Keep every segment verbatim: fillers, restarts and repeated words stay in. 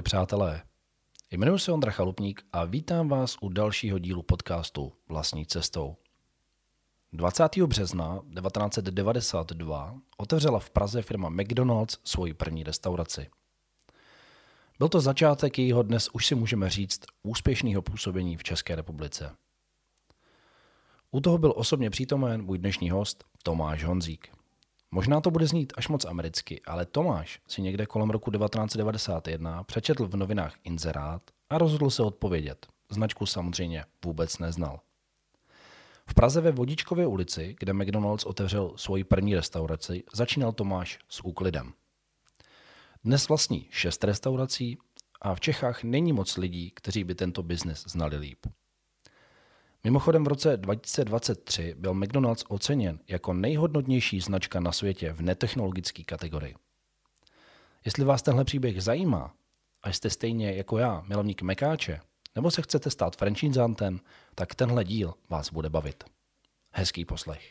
přátelé, jmenuji se Ondra Chalupník a vítám vás u dalšího dílu podcastu Vlastní cestou. dvacátého března devatenáct set devadesát dva otevřela v Praze firma McDonald's svoji první restauraci. Byl to začátek jejího dnes už si můžeme říct úspěšného působení v České republice. U toho byl osobně přítomen můj dnešní host Tomáš Honzík. Možná to bude znít až moc americky, ale Tomáš si někde kolem roku devatenáct set devadesát jedna přečetl v novinách inzerát a rozhodl se odpovědět. Značku samozřejmě vůbec neznal. V Praze ve Vodičkově ulici, kde McDonald's otevřel svoji první restauraci, začínal Tomáš s úklidem. Dnes vlastní šest restaurací a v Čechách není moc lidí, kteří by tento biznes znali líp. Mimochodem v roce dva tisíce dvacet tři byl McDonald's oceněn jako nejhodnotnější značka na světě v netechnologické kategorii. Jestli vás tenhle příběh zajímá a jste stejně jako já milovník mekáče, nebo se chcete stát franchisantem, tak tenhle díl vás bude bavit. Hezký poslech.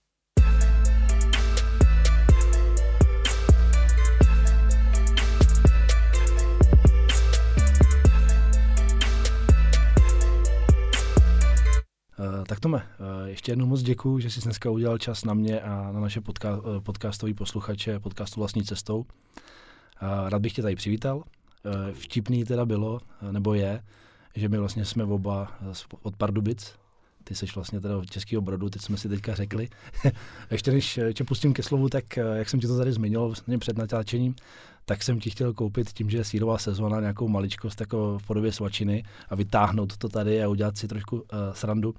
Uh, tak Tome, uh, ještě jednou moc děkuju, že jsi dneska udělal čas na mě a na naše podca- uh, podcastové posluchače podcastu Vlastní cestou. Uh, rád bych tě tady přivítal. Uh, vtipný teda bylo, uh, nebo je, že my vlastně jsme oba od Pardubic. Ty seš vlastně teda od Českého Brodu, teď jsme si teďka řekli. Ještě než tě pustím ke slovu, tak jak jsem ti to tady zmiňoval vlastně před natáčením, tak jsem ti chtěl koupit tím, že je sírová sezóna, nějakou maličkost jako v podobě svačiny a vytáhnout to tady a udělat si trošku uh, srandu.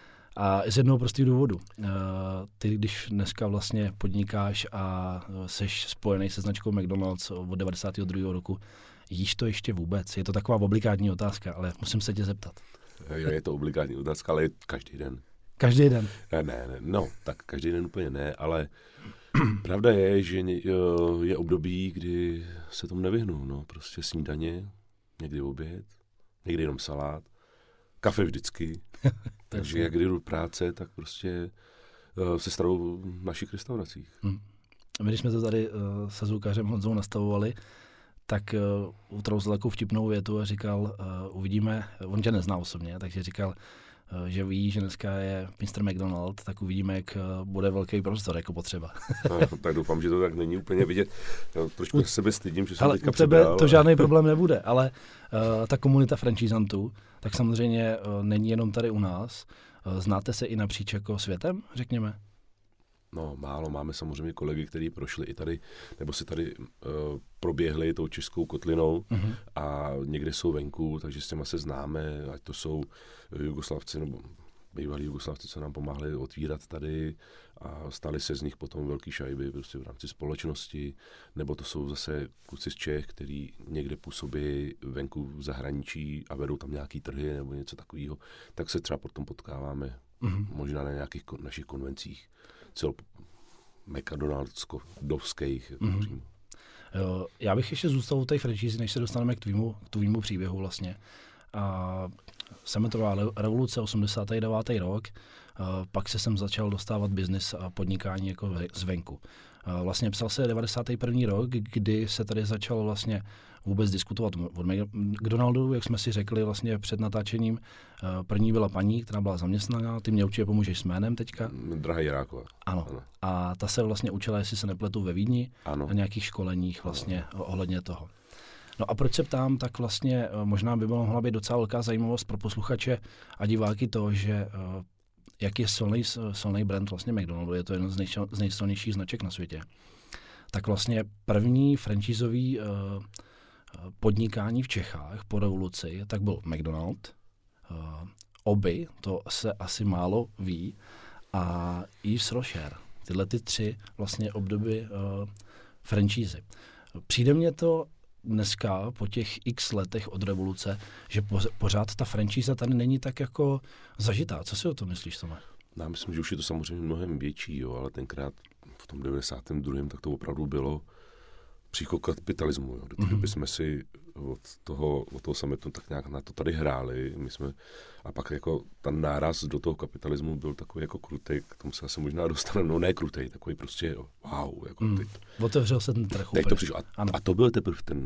A z jednoho prostého důvodu. Uh, ty, když dneska vlastně podnikáš a seš spojený se značkou McDonald's od devadesátého druhého roku, jíš to ještě vůbec? Je to taková obligátní otázka, ale musím se tě zeptat. Jo, je to obligátní otázka, ale každý den. Každý den? Ne, ne, ne, no, tak každý den úplně ne, ale pravda je, že je období, kdy se tomu nevyhnu, no, prostě snídaně, někdy oběd, někdy jenom salát, kafe vždycky, takže jak jdu do práce, tak prostě uh, se stravuju v našich restauracích. Hmm. My, když jsme to tady uh, se zvukařem Honzou nastavovali, tak uh, utrouzl takovou vtipnou větu a říkal, uh, uvidíme, on tě nezná osobně, takže říkal, uh, že ví, že dneska je mister McDonald, tak uvidíme, jak uh, bude velký prostor jako potřeba. No, tak doufám, že to tak není úplně vidět. Já trošku se sebe stydím, že jsem ale teďka u tebe přibral. To žádný problém nebude, ale uh, ta komunita franchisantů, tak samozřejmě uh, není jenom tady u nás. Uh, znáte se i napříč jako světem, řekněme? No, málo. Máme samozřejmě kolegy, kteří prošli i tady, nebo si tady uh, proběhli tou českou kotlinou uh-huh. a někde jsou venku, takže s těma se známe, ať to jsou Jugoslavci nebo bývalí Jugoslavci, co nám pomáhali otvírat tady a stali se z nich potom velký šajby prostě v rámci společnosti, nebo to jsou zase kluci z Čech, kteří někde působí venku v zahraničí a vedou tam nějaký trhy nebo něco takového, tak se třeba potom potkáváme uh-huh. možná na nějakých kon- našich konvencích. Cel McDonaldsko-dovských. Mm-hmm. Jo, já bych ještě zůstal u té franšízy, než se dostaneme k tvýmu, k tvýmu příběhu vlastně. A sametová revoluce, osmdesátý devátý rok, a pak se sem začal dostávat biznis a podnikání jako zvenku. A vlastně psal se devadesátý první rok, kdy se tady začalo vlastně vůbec diskutovat od McDonaldu, jak jsme si řekli vlastně před natáčením. První byla paní, která byla zaměstnaná, ty mě určitě pomůžeš s jménem teďka. Drahá Jiráková. Ano. ano. A ta se vlastně učila, jestli se nepletu, ve Vídni, ano. na nějakých školeních vlastně ano. ohledně toho. No a proč se ptám, tak vlastně možná by mohla být docela velká zajímavost pro posluchače a diváky to, že jak je silný, silný brand vlastně McDonaldu, je to jeden z, nej, z nejsilnějších značek na světě. Tak vlastně první franchiseový uh, podnikání v Čechách po revoluci, tak byl McDonald, uh, Oby, to se asi málo ví, a Yves Rocher. Tyhle ty tři vlastně obdoby uh, franšízy. Přijde mně to dneska po těch x letech od revoluce, že po, pořád ta franšíza tady není tak jako zažitá. Co si o tom myslíš, Tome? Já myslím, že už je to samozřejmě mnohem větší, jo, ale tenkrát v tom devadesátém druhém tak to opravdu bylo psychokapitalismu. Jo. Do té doby jsme si od toho, od toho sametu tak nějak na to tady hráli. My jsme, a pak jako ten náraz do toho kapitalismu byl takový jako krutej, k tomu se asi možná dostaneme, no ne krutej, takový prostě wow. Jako mm. teď, Otevřel se ten trh. Teď to přišlo. A, a to byl teprve ten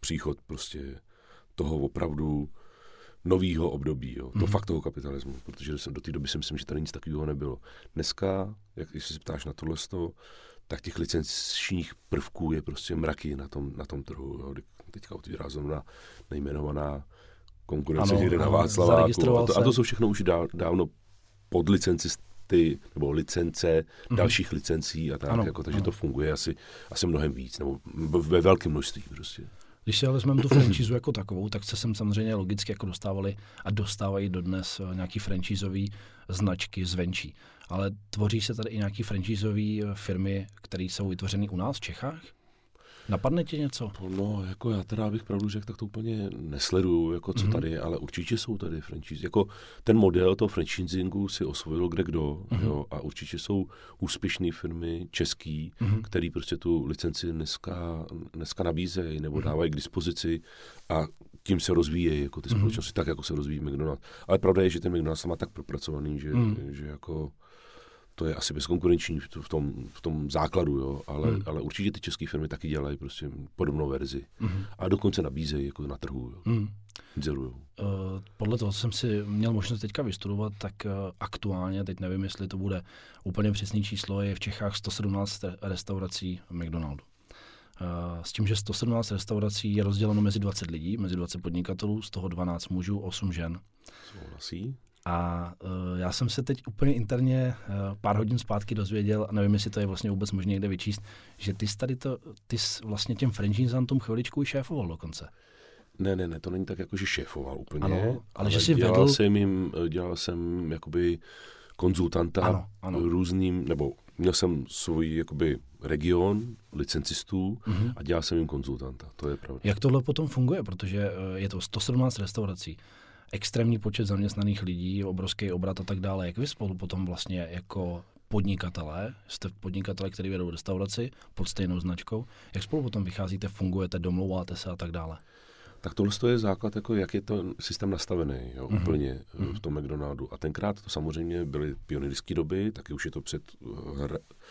příchod prostě toho opravdu novýho období, jo. To mm. fakt toho kapitalismu, protože do té doby si myslím, že tady nic takového nebylo. Dneska, jak jestli se ptáš na tohle, tak těch licenčních prvků je prostě mraky na tom, na tom trhu. Jo. Teďka otvírá zrovna nejmenovaná konkurence někde na Václaváku. A to, a to jsou všechno už dá, dávno pod licencisty, nebo licence, mm. dalších licencí a tak. Ano, jako, takže ano. to funguje asi, asi mnohem víc, nebo ve velkém množství prostě. Když si ale vezmeme tu franšízu jako takovou, tak se sem samozřejmě logicky jako dostávali a dostávají dodnes nějaký franšízový značky zvenčí. Ale tvoří se tady i nějaký franšízový firmy, které jsou vytvořeny u nás v Čechách? Napadne ti něco? No, jako já teda bych pravdu řekl, tak to úplně nesleduju, jako co mm-hmm. tady je, ale určitě jsou tady franšízy. Jako ten model toho franchisingu si osvojil kdekdo, mm-hmm. jo, a určitě jsou úspěšné firmy český, mm-hmm. který prostě tu licenci dneska, dneska nabízejí nebo mm-hmm. dávají k dispozici a tím se rozvíjejí jako ty mm-hmm. společnosti, tak jako se rozvíjí McDonald's. Ale pravda je, že ten McDonald's má tak propracovaný, že, mm. že jako to je asi bezkonkurenční v tom, v tom základu, jo, ale, mm. ale určitě ty české firmy taky dělají prostě podobnou verzi. Mm. A dokonce nabízejí jako na trhu, jo. Mm. Uh, podle toho jsem si měl možnost teďka vystudovat, tak uh, aktuálně, teď nevím, jestli to bude úplně přesný číslo, je v Čechách sto sedmnáct restaurací McDonaldu. Uh, s tím, že sto sedmnáct restaurací je rozděleno mezi dvacet lidí, mezi dvacet podnikatelů, z toho dvanáct mužů, osm žen. Souhlasí. A uh, já jsem se teď úplně interně uh, pár hodin zpátky dozvěděl, a nevím, jestli to je vlastně vůbec možné někde vyčíst, že ty jsi tady to, ty jsi vlastně těm franchisantům chviličku i šéfoval dokonce. Ne, ne, ne, to není tak jako, že šéfoval úplně. Ano, ale, ale že si dělal vedl... jsem jim, dělal jsem jakoby konzultanta ano, ano. různým, nebo měl jsem svůj jakoby region licencistů mm-hmm. a dělal jsem jim konzultanta, to je pravda. Jak tohle potom funguje, protože je to sto sedmnáct restaurací, extrémní počet zaměstnaných lidí, obrovský obrat a tak dále. Jak vy spolu potom vlastně jako podnikatelé, jste podnikatelé, kteří vedou restauraci pod stejnou značkou, jak spolu potom vycházíte, fungujete, domlouváte se a tak dále? Tak tohle je základ, jako jak je to systém nastavený, jo, mm-hmm. úplně mm-hmm. v tom McDonaldu. A tenkrát to samozřejmě byly pionýrské doby, taky už je to před uh,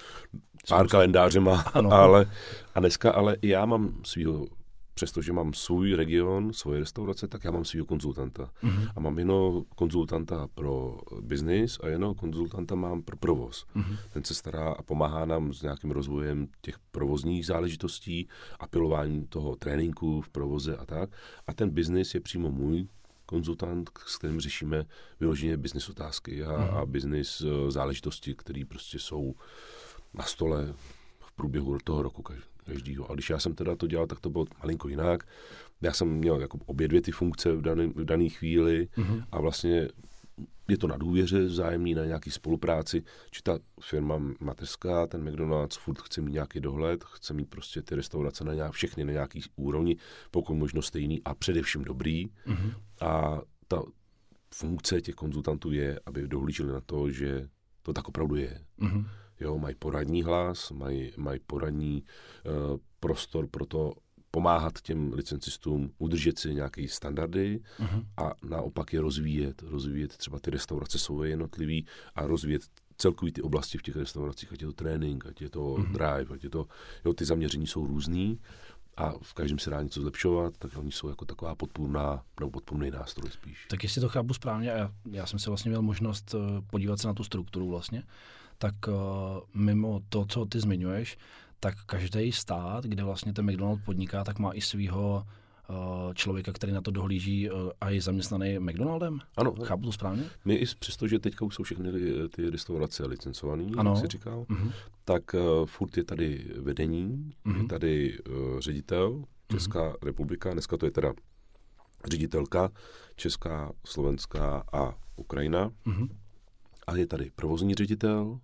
pár kalendářema, ale a dneska, ale já mám svýho, přestože mám svůj region, svoje restaurace, tak já mám svýho konzultanta. Mm-hmm. A mám jenom konzultanta pro biznis a jenom konzultanta mám pro provoz. Mm-hmm. Ten se stará a pomáhá nám s nějakým rozvojem těch provozních záležitostí a pilováním toho tréninku v provoze a tak. A ten biznis je přímo můj konzultant, s kterým řešíme vyloženě business otázky a, mm-hmm. a business záležitosti, které prostě jsou na stole v průběhu toho roku každýho. A když já jsem teda to dělal, tak to bylo malinko jinak. Já jsem měl jako obě dvě ty funkce v dané v dané chvíli mm-hmm. a vlastně je to na důvěře vzájemný, na nějaký spolupráci, či ta firma mateřská, ten McDonald's furt chce mít nějaký dohled, chce mít prostě ty restaurace na nějak, všechny na nějaký úrovni, pokud možno stejný a především dobrý. Mm-hmm. A ta funkce těch konzultantů je, aby dohlíželi na to, že to tak opravdu je. Mm-hmm. Jo, mají poradní hlas, mají, mají poradní uh, prostor pro to pomáhat těm licencistům udržet si nějaké standardy uh-huh. a naopak je rozvíjet. Rozvíjet třeba ty restaurace svoje jednotlivý a rozvíjet celkový ty oblasti v těch restauracích, ať je to trénink, ať je to uh-huh. drive, ať je to, jo, ty zaměření jsou různý a v každém se dá něco zlepšovat, tak oni jsou jako taková podpůrná, nebo podpůrný nástroj spíš. Tak jestli to chápu správně, já, já jsem si vlastně měl možnost podívat se na tu strukturu vlastně, tak uh, mimo to, co ty zmiňuješ, tak každý stát, kde vlastně ten McDonald podniká, tak má i svýho uh, člověka, který na to dohlíží uh, a je zaměstnaný McDonaldem? Ano. Chápu to správně? My i přesto, že teďka už jsou všechny ty restaurace licencované, jak jsi říkal, uh-huh. tak uh, furt je tady vedení, uh-huh. je tady uh, ředitel, Česká uh-huh. republika, dneska to je teda ředitelka, Česká, Slovenská a Ukrajina. Uh-huh. A je tady provozní ředitel,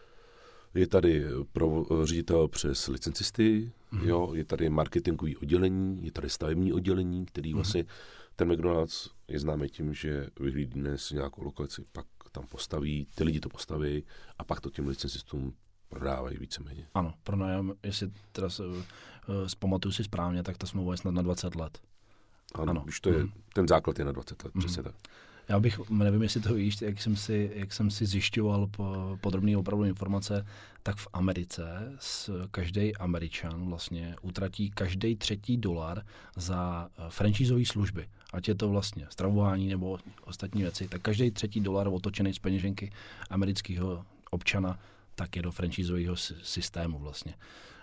je tady pro, ředitel přes licencisty, mm-hmm. jo, je tady marketingový oddělení, je tady stavební oddělení, který mm-hmm. vlastně, ten McDonald's je známý tím, že vyhlídne si nějakou lokalici, pak tam postaví, ty lidi to postaví a pak to těm licencistům prodávají víceméně. Ano, pronájem, jestli teda uh, zpamatuju si správně, tak ta smlouva je snad na dvacet let. Ano, ano. Když to je, mm. ten základ je na dvacet let, mm. přesně tak. Já bych, nevím, jestli to víš, jak jsem si, jak jsem si zjišťoval po podrobné opravdu informace, tak v Americe každý Američan vlastně utratí každý třetí dolar za franchízové služby. Ať je to vlastně stravování nebo ostatní věci, tak každý třetí dolar otočený z peněženky amerického občana, tak je do franchízového systému vlastně.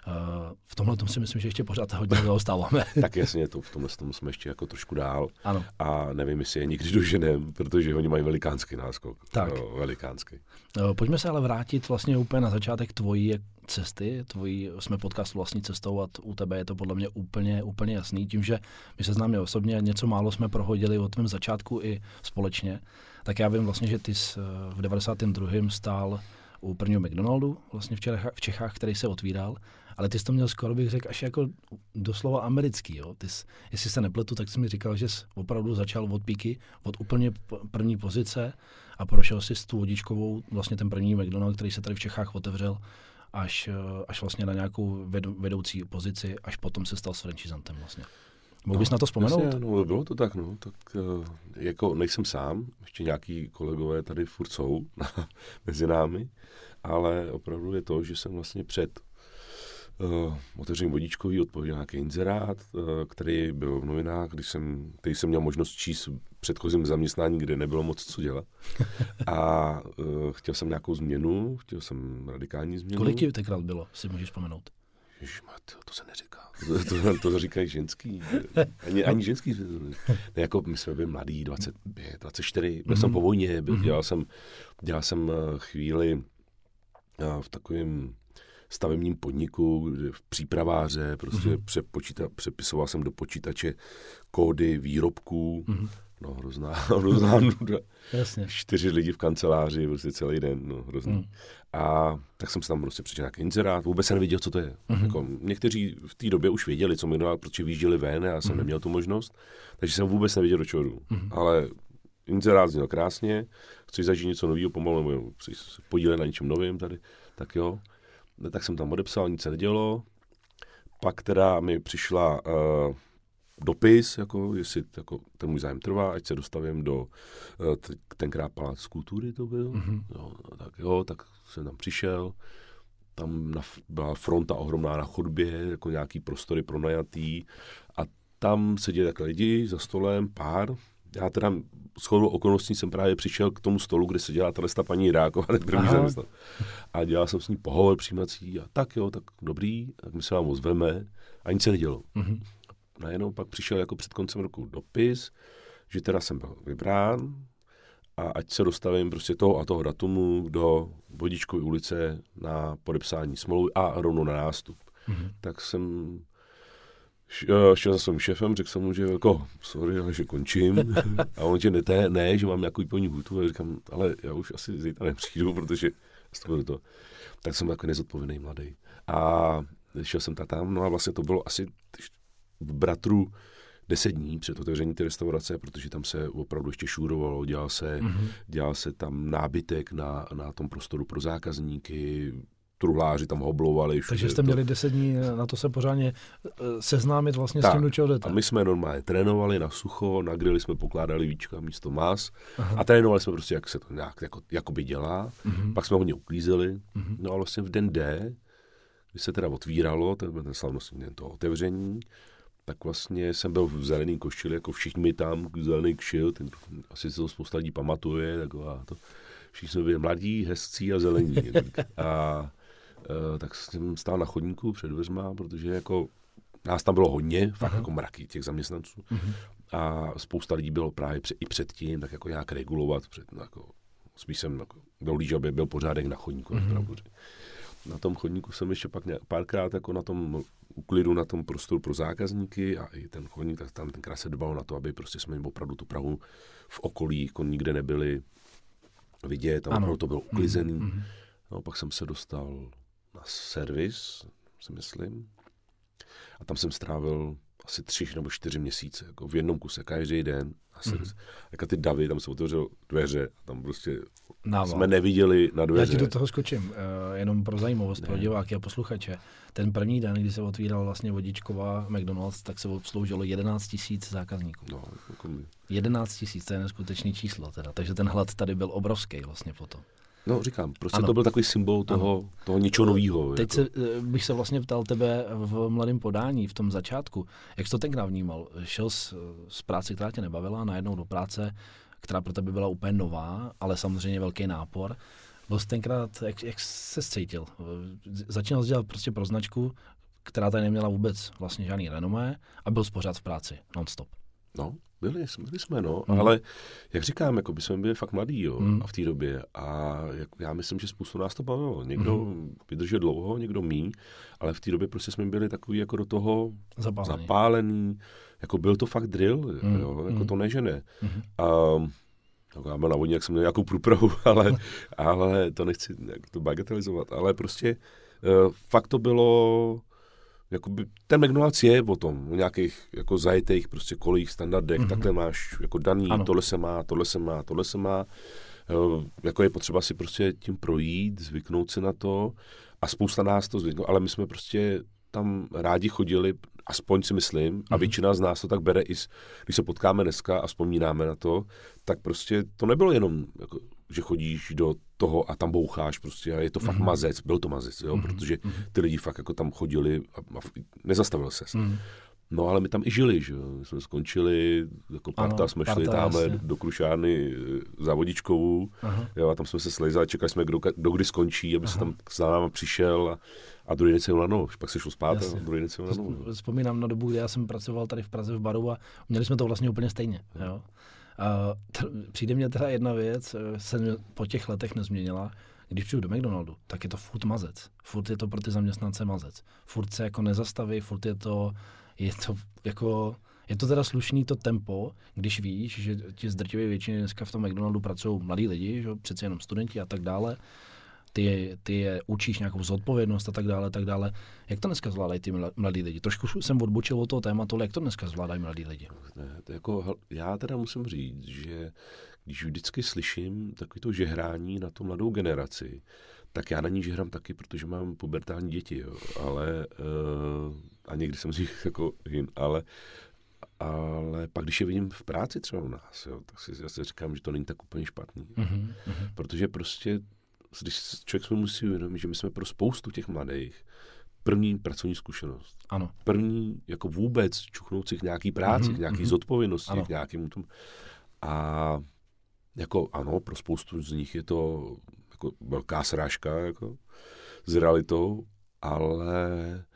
V tomhle tom si myslím, že ještě pořád hodně zaostáváme. Tak jasně, to, v tomhle tom jsme ještě jako trošku dál. Ano. A nevím, jestli je nikdy doženem, protože oni mají velikánský náskok. Tak. No, velikánský. Pojďme se ale vrátit vlastně úplně na začátek tvojí cesty. Tvojí, jsme podcastu Vlastní cestou a u tebe je to podle mě úplně, úplně jasný. Tím, že my se známe osobně, něco málo jsme prohodili od tvém začátku i společně, tak já vím vlastně, že ty jsi v devadesátém druhém stál u prvního McDonaldu vlastně v Čechách, v Čechách, který se otvíral, ale ty jsi to měl skoro, bych řekl, až jako doslova americký. Jo? Ty jsi, jestli se nepletu, tak jsi mi říkal, že jsi opravdu začal od píky, od úplně první pozice a prošel si s tu vodičkovou, vlastně ten první McDonald, který se tady v Čechách otevřel, až, až vlastně na nějakou vedoucí pozici, až potom se stal s franchisantem vlastně. Mohl bys no, na to vzpomenout? Jasně, no, bylo to tak, no. Tak jako nejsem sám, ještě nějaký kolegové tady furt jsou mezi námi, ale opravdu je to, že jsem vlastně před uh, otevřením vodičkový odpověděl nějaký inzerát, uh, který byl v novinách, když jsem, který jsem měl možnost číst v předchozím zaměstnání, kde nebylo moc co dělat. A uh, chtěl jsem nějakou změnu, chtěl jsem radikální změnu. Kolik ti tenkrát bylo, si můžeš vzpomenout? Ježišmat, to se neříká. To, to, to říkají ženský. Ani, ani ženský. Ne, jako my jsme byli mladí, dvacet pět, dvacet čtyři. Byl mm-hmm. jsem po vojně, byl, dělal, jsem, dělal jsem chvíli v takovém stavebním podniku, v přípraváře, prostě mm-hmm. přepočíta, přepisoval jsem do počítače kódy výrobků. Mm-hmm. No, hrozná, hrozná nuda. Jasně. Čtyři lidi v kanceláři, prostě celý den, no, hrozný. Mm. A tak jsem se tam prostě přečetl nějaký inzerát, vůbec jsem nevěděl, co to je. Mm-hmm. Jako, někteří v té době už věděli, co mi dalo, protože vyjížděli ven, já jsem mm-hmm. neměl tu možnost, takže jsem vůbec nevěděl, do čeho jdu. Mm-hmm. Ale inzerát zněl krásně, chci zažít něco nového pomalu, nebo chci se podílet na něčem novým tady, tak jo. Tak jsem tam odepsal, nic se nedělo. Pak teda mi přišla uh, dopis, jako, jestli jako, ten můj zájem trvá, ať se dostavím do t- tenkrát Palác kultury to byl. Mm-hmm. Jo, tak jo, tak jsem tam přišel. Tam na, byla fronta ohromná na chodbě, jako nějaký prostory pronajatý. A tam seděli takhle lidi za stolem, pár. Já teda shodou okolností jsem právě přišel k tomu stolu, kde seděla tato paní Jiráková, ten první zaměstnal. A dělal jsem s ní pohovor přijímací a tak jo, tak dobrý, tak my se vám ozveme a nic se nedělo. Mm-hmm. Najednou pak přišel jako před koncem roku dopis, že teda jsem byl vybrán a ať se dostavím prostě toho a toho datumu do Vodičkové ulice na podepsání smlouvy a rovnou na nástup. Mm-hmm. Tak jsem šel za svým šéfem, řekl jsem mu, že jako, sorry, ale že končím. A on, že ne, ne, že mám nějakou výpovědní hůtu. A říkám, ale já už asi zítra nepřijdu, protože to bylo to. Tak jsem jako nezodpovědný mladý. A šel jsem tam, no a vlastně to bylo asi v Bratru deset dní před otevření té restaurace, protože tam se opravdu ještě šúrovalo, dělal se, mm-hmm. dělal se tam nábytek na, na tom prostoru pro zákazníky, truhláři tam hoblovali. Takže jste to... měli deset dní na to se pořádně seznámit vlastně tak, s tím, do čeho jdete. A my jsme normálně trénovali na sucho, na grily jsme pokládali víčka místo mas. Aha. A trénovali jsme prostě, jak se to nějak jako, jakoby dělá. Mm-hmm. Pak jsme hodně uklízeli. Mm-hmm. No a vlastně v den D, kdy se teda otvíralo, ten byl ten slavnostní den toho otevření, tak vlastně jsem byl v zeleném košili, jako všichni tam, zelený kšil, ten, asi se to spousta lidí pamatuje, taková to. Všichni jsme byli mladí, hezcí a zelení. A Uh, tak jsem stál na chodníku před dveřma, protože jako nás tam bylo hodně, fakt uh-huh. jako mraky těch zaměstnanců. Uh-huh. A spousta lidí bylo právě před, i předtím, tak jako nějak regulovat. Před, no, jako, spíš jsem jako, dohlížel, aby byl pořádek na chodníku. Uh-huh. Na tom chodníku jsem ještě pak nějak, párkrát jako na tom uklidu, na tom prostoru pro zákazníky a i ten chodník, tak tam tenkrát se dbalo na to, aby prostě jsme opravdu tu Prahu v okolí jako nikde nebyli vidět, tam opravdu to bylo uklizený. Uh-huh. No, pak jsem se dostal na servis, si myslím. A tam jsem strávil asi tři nebo čtyři měsíce, jako v jednom kuse, každý den. Asi, mm. Jako ty davy, tam se otevřel dveře, tam prostě Nával. Jsme neviděli na dveře. Já ti do toho skočím, uh, jenom pro zajímavost, ne. pro diváky a posluchače. Ten první den, kdy se otvíral vlastně vodičková McDonald's, tak se obsloužilo jedenáct tisíc zákazníků. No, jako my. jedenáct tisíc, to je neskutečný číslo teda, takže ten hlad tady byl obrovský vlastně potom. No, říkám, prostě ano. To byl takový symbol toho, toho něčeho novýho. Teď jako. se, bych se vlastně ptal tebe v mladém podání, v tom začátku, jak jsi to tenkrát vnímal? Šel z, z práce, která tě nebavila, najednou do práce, která pro tebe byla úplně nová, ale samozřejmě velký nápor. Byl jsi tenkrát, jak, jak se cítil? Začínal jsi dělat prostě pro značku, která tady neměla vůbec vlastně žádný renomé a byl jsi pořád v práci, non-stop. No, byli, byli jsme, no, mm. ale jak říkám, jako by jsme byli fakt mladí, jo, mm. a v té době a jak, já myslím, že spoustu nás to bavilo. Někdo mm. vydržel dlouho, někdo míň, ale v té době prostě jsme byli takový jako do toho zapálený, zapálený jako byl to fakt drill, mm. jo, jako mm. to ne, že ne. Mm. A jako já byl na vodní, jak jsem měl nějakou průpravu, ale, ale to nechci nějak to bagatelizovat, ale prostě uh, fakt to bylo. Jakoby, ten McDonald's je o tom, o nějakých jako zajetých prostě kolích, standardech, mm-hmm. takhle máš jako daný, ano. tohle se má, tohle se má, tohle se má. Uh, jako je potřeba si prostě tím projít, zvyknout si na to a spousta nás to zvyknou, ale my jsme prostě tam rádi chodili, aspoň si myslím, a většina z nás to tak bere, i s, když se potkáme dneska a vzpomínáme na to, tak prostě to nebylo jenom, jako, že chodíš do toho a tam boucháš prostě a je to fakt mm-hmm. mazec, byl to mazec, jo, mm-hmm. protože ty lidi fakt jako tam chodili a, a nezastavil ses. Mm-hmm. No ale my tam i žili, že jo, my jsme skončili, jako parta, ano, jsme parta, šli tamhle do Krušárny za Vodičkovou, jo, a tam jsme se slezali, čekali jsme, kdo, kdo kdy skončí, aby Aha. se tam za náma přišel a, a druhý den se jel na novo, pak se šel spát jasně. a druhý den se jel na novo. Vzpomínám na dobu, kdy já jsem pracoval tady v Praze v baru a měli jsme to vlastně úplně stejně, jo. A t- přijde mě teda jedna věc, se po těch letech nezměnila. Když přijdu do McDonaldu, tak je to furt mazec. Furt je to pro ty zaměstnance mazec. Furt se jako nezastaví, furt je to, je to jako, je to teda slušný to tempo, když víš, že ti z drtivé většiny dneska v tom McDonaldu pracují mladí lidi, že přece jenom studenti a tak dále. Ty je, ty je učíš nějakou zodpovědnost a tak dále, tak dále. Jak to dneska zvládají ty mladí lidi? Trošku jsem odbočil od toho tématu, ale jak to dneska zvládají mladí lidi? Ne, to jako, já teda musím říct, že když vždycky slyším takový to žehrání na tu mladou generaci, tak já na ní žehrám taky, protože mám pubertální děti, jo. Ale uh, a někdy jsem z nich jako hin, ale ale pak, když je vidím v práci třeba u nás, jo, tak si zase říkám, že to není tak úplně špatný. Mm-hmm. Protože prostě když člověk jsme musí uvědomit, že my jsme pro spoustu těch mladých první pracovní zkušenost. Ano. První jako vůbec čuchnout si k nějaký práci, mm-hmm. k nějaký mm-hmm. zodpovědnosti, ano. k nějakému tomu. A jako ano, pro spoustu z nich je to jako velká srážka jako s realitou, ale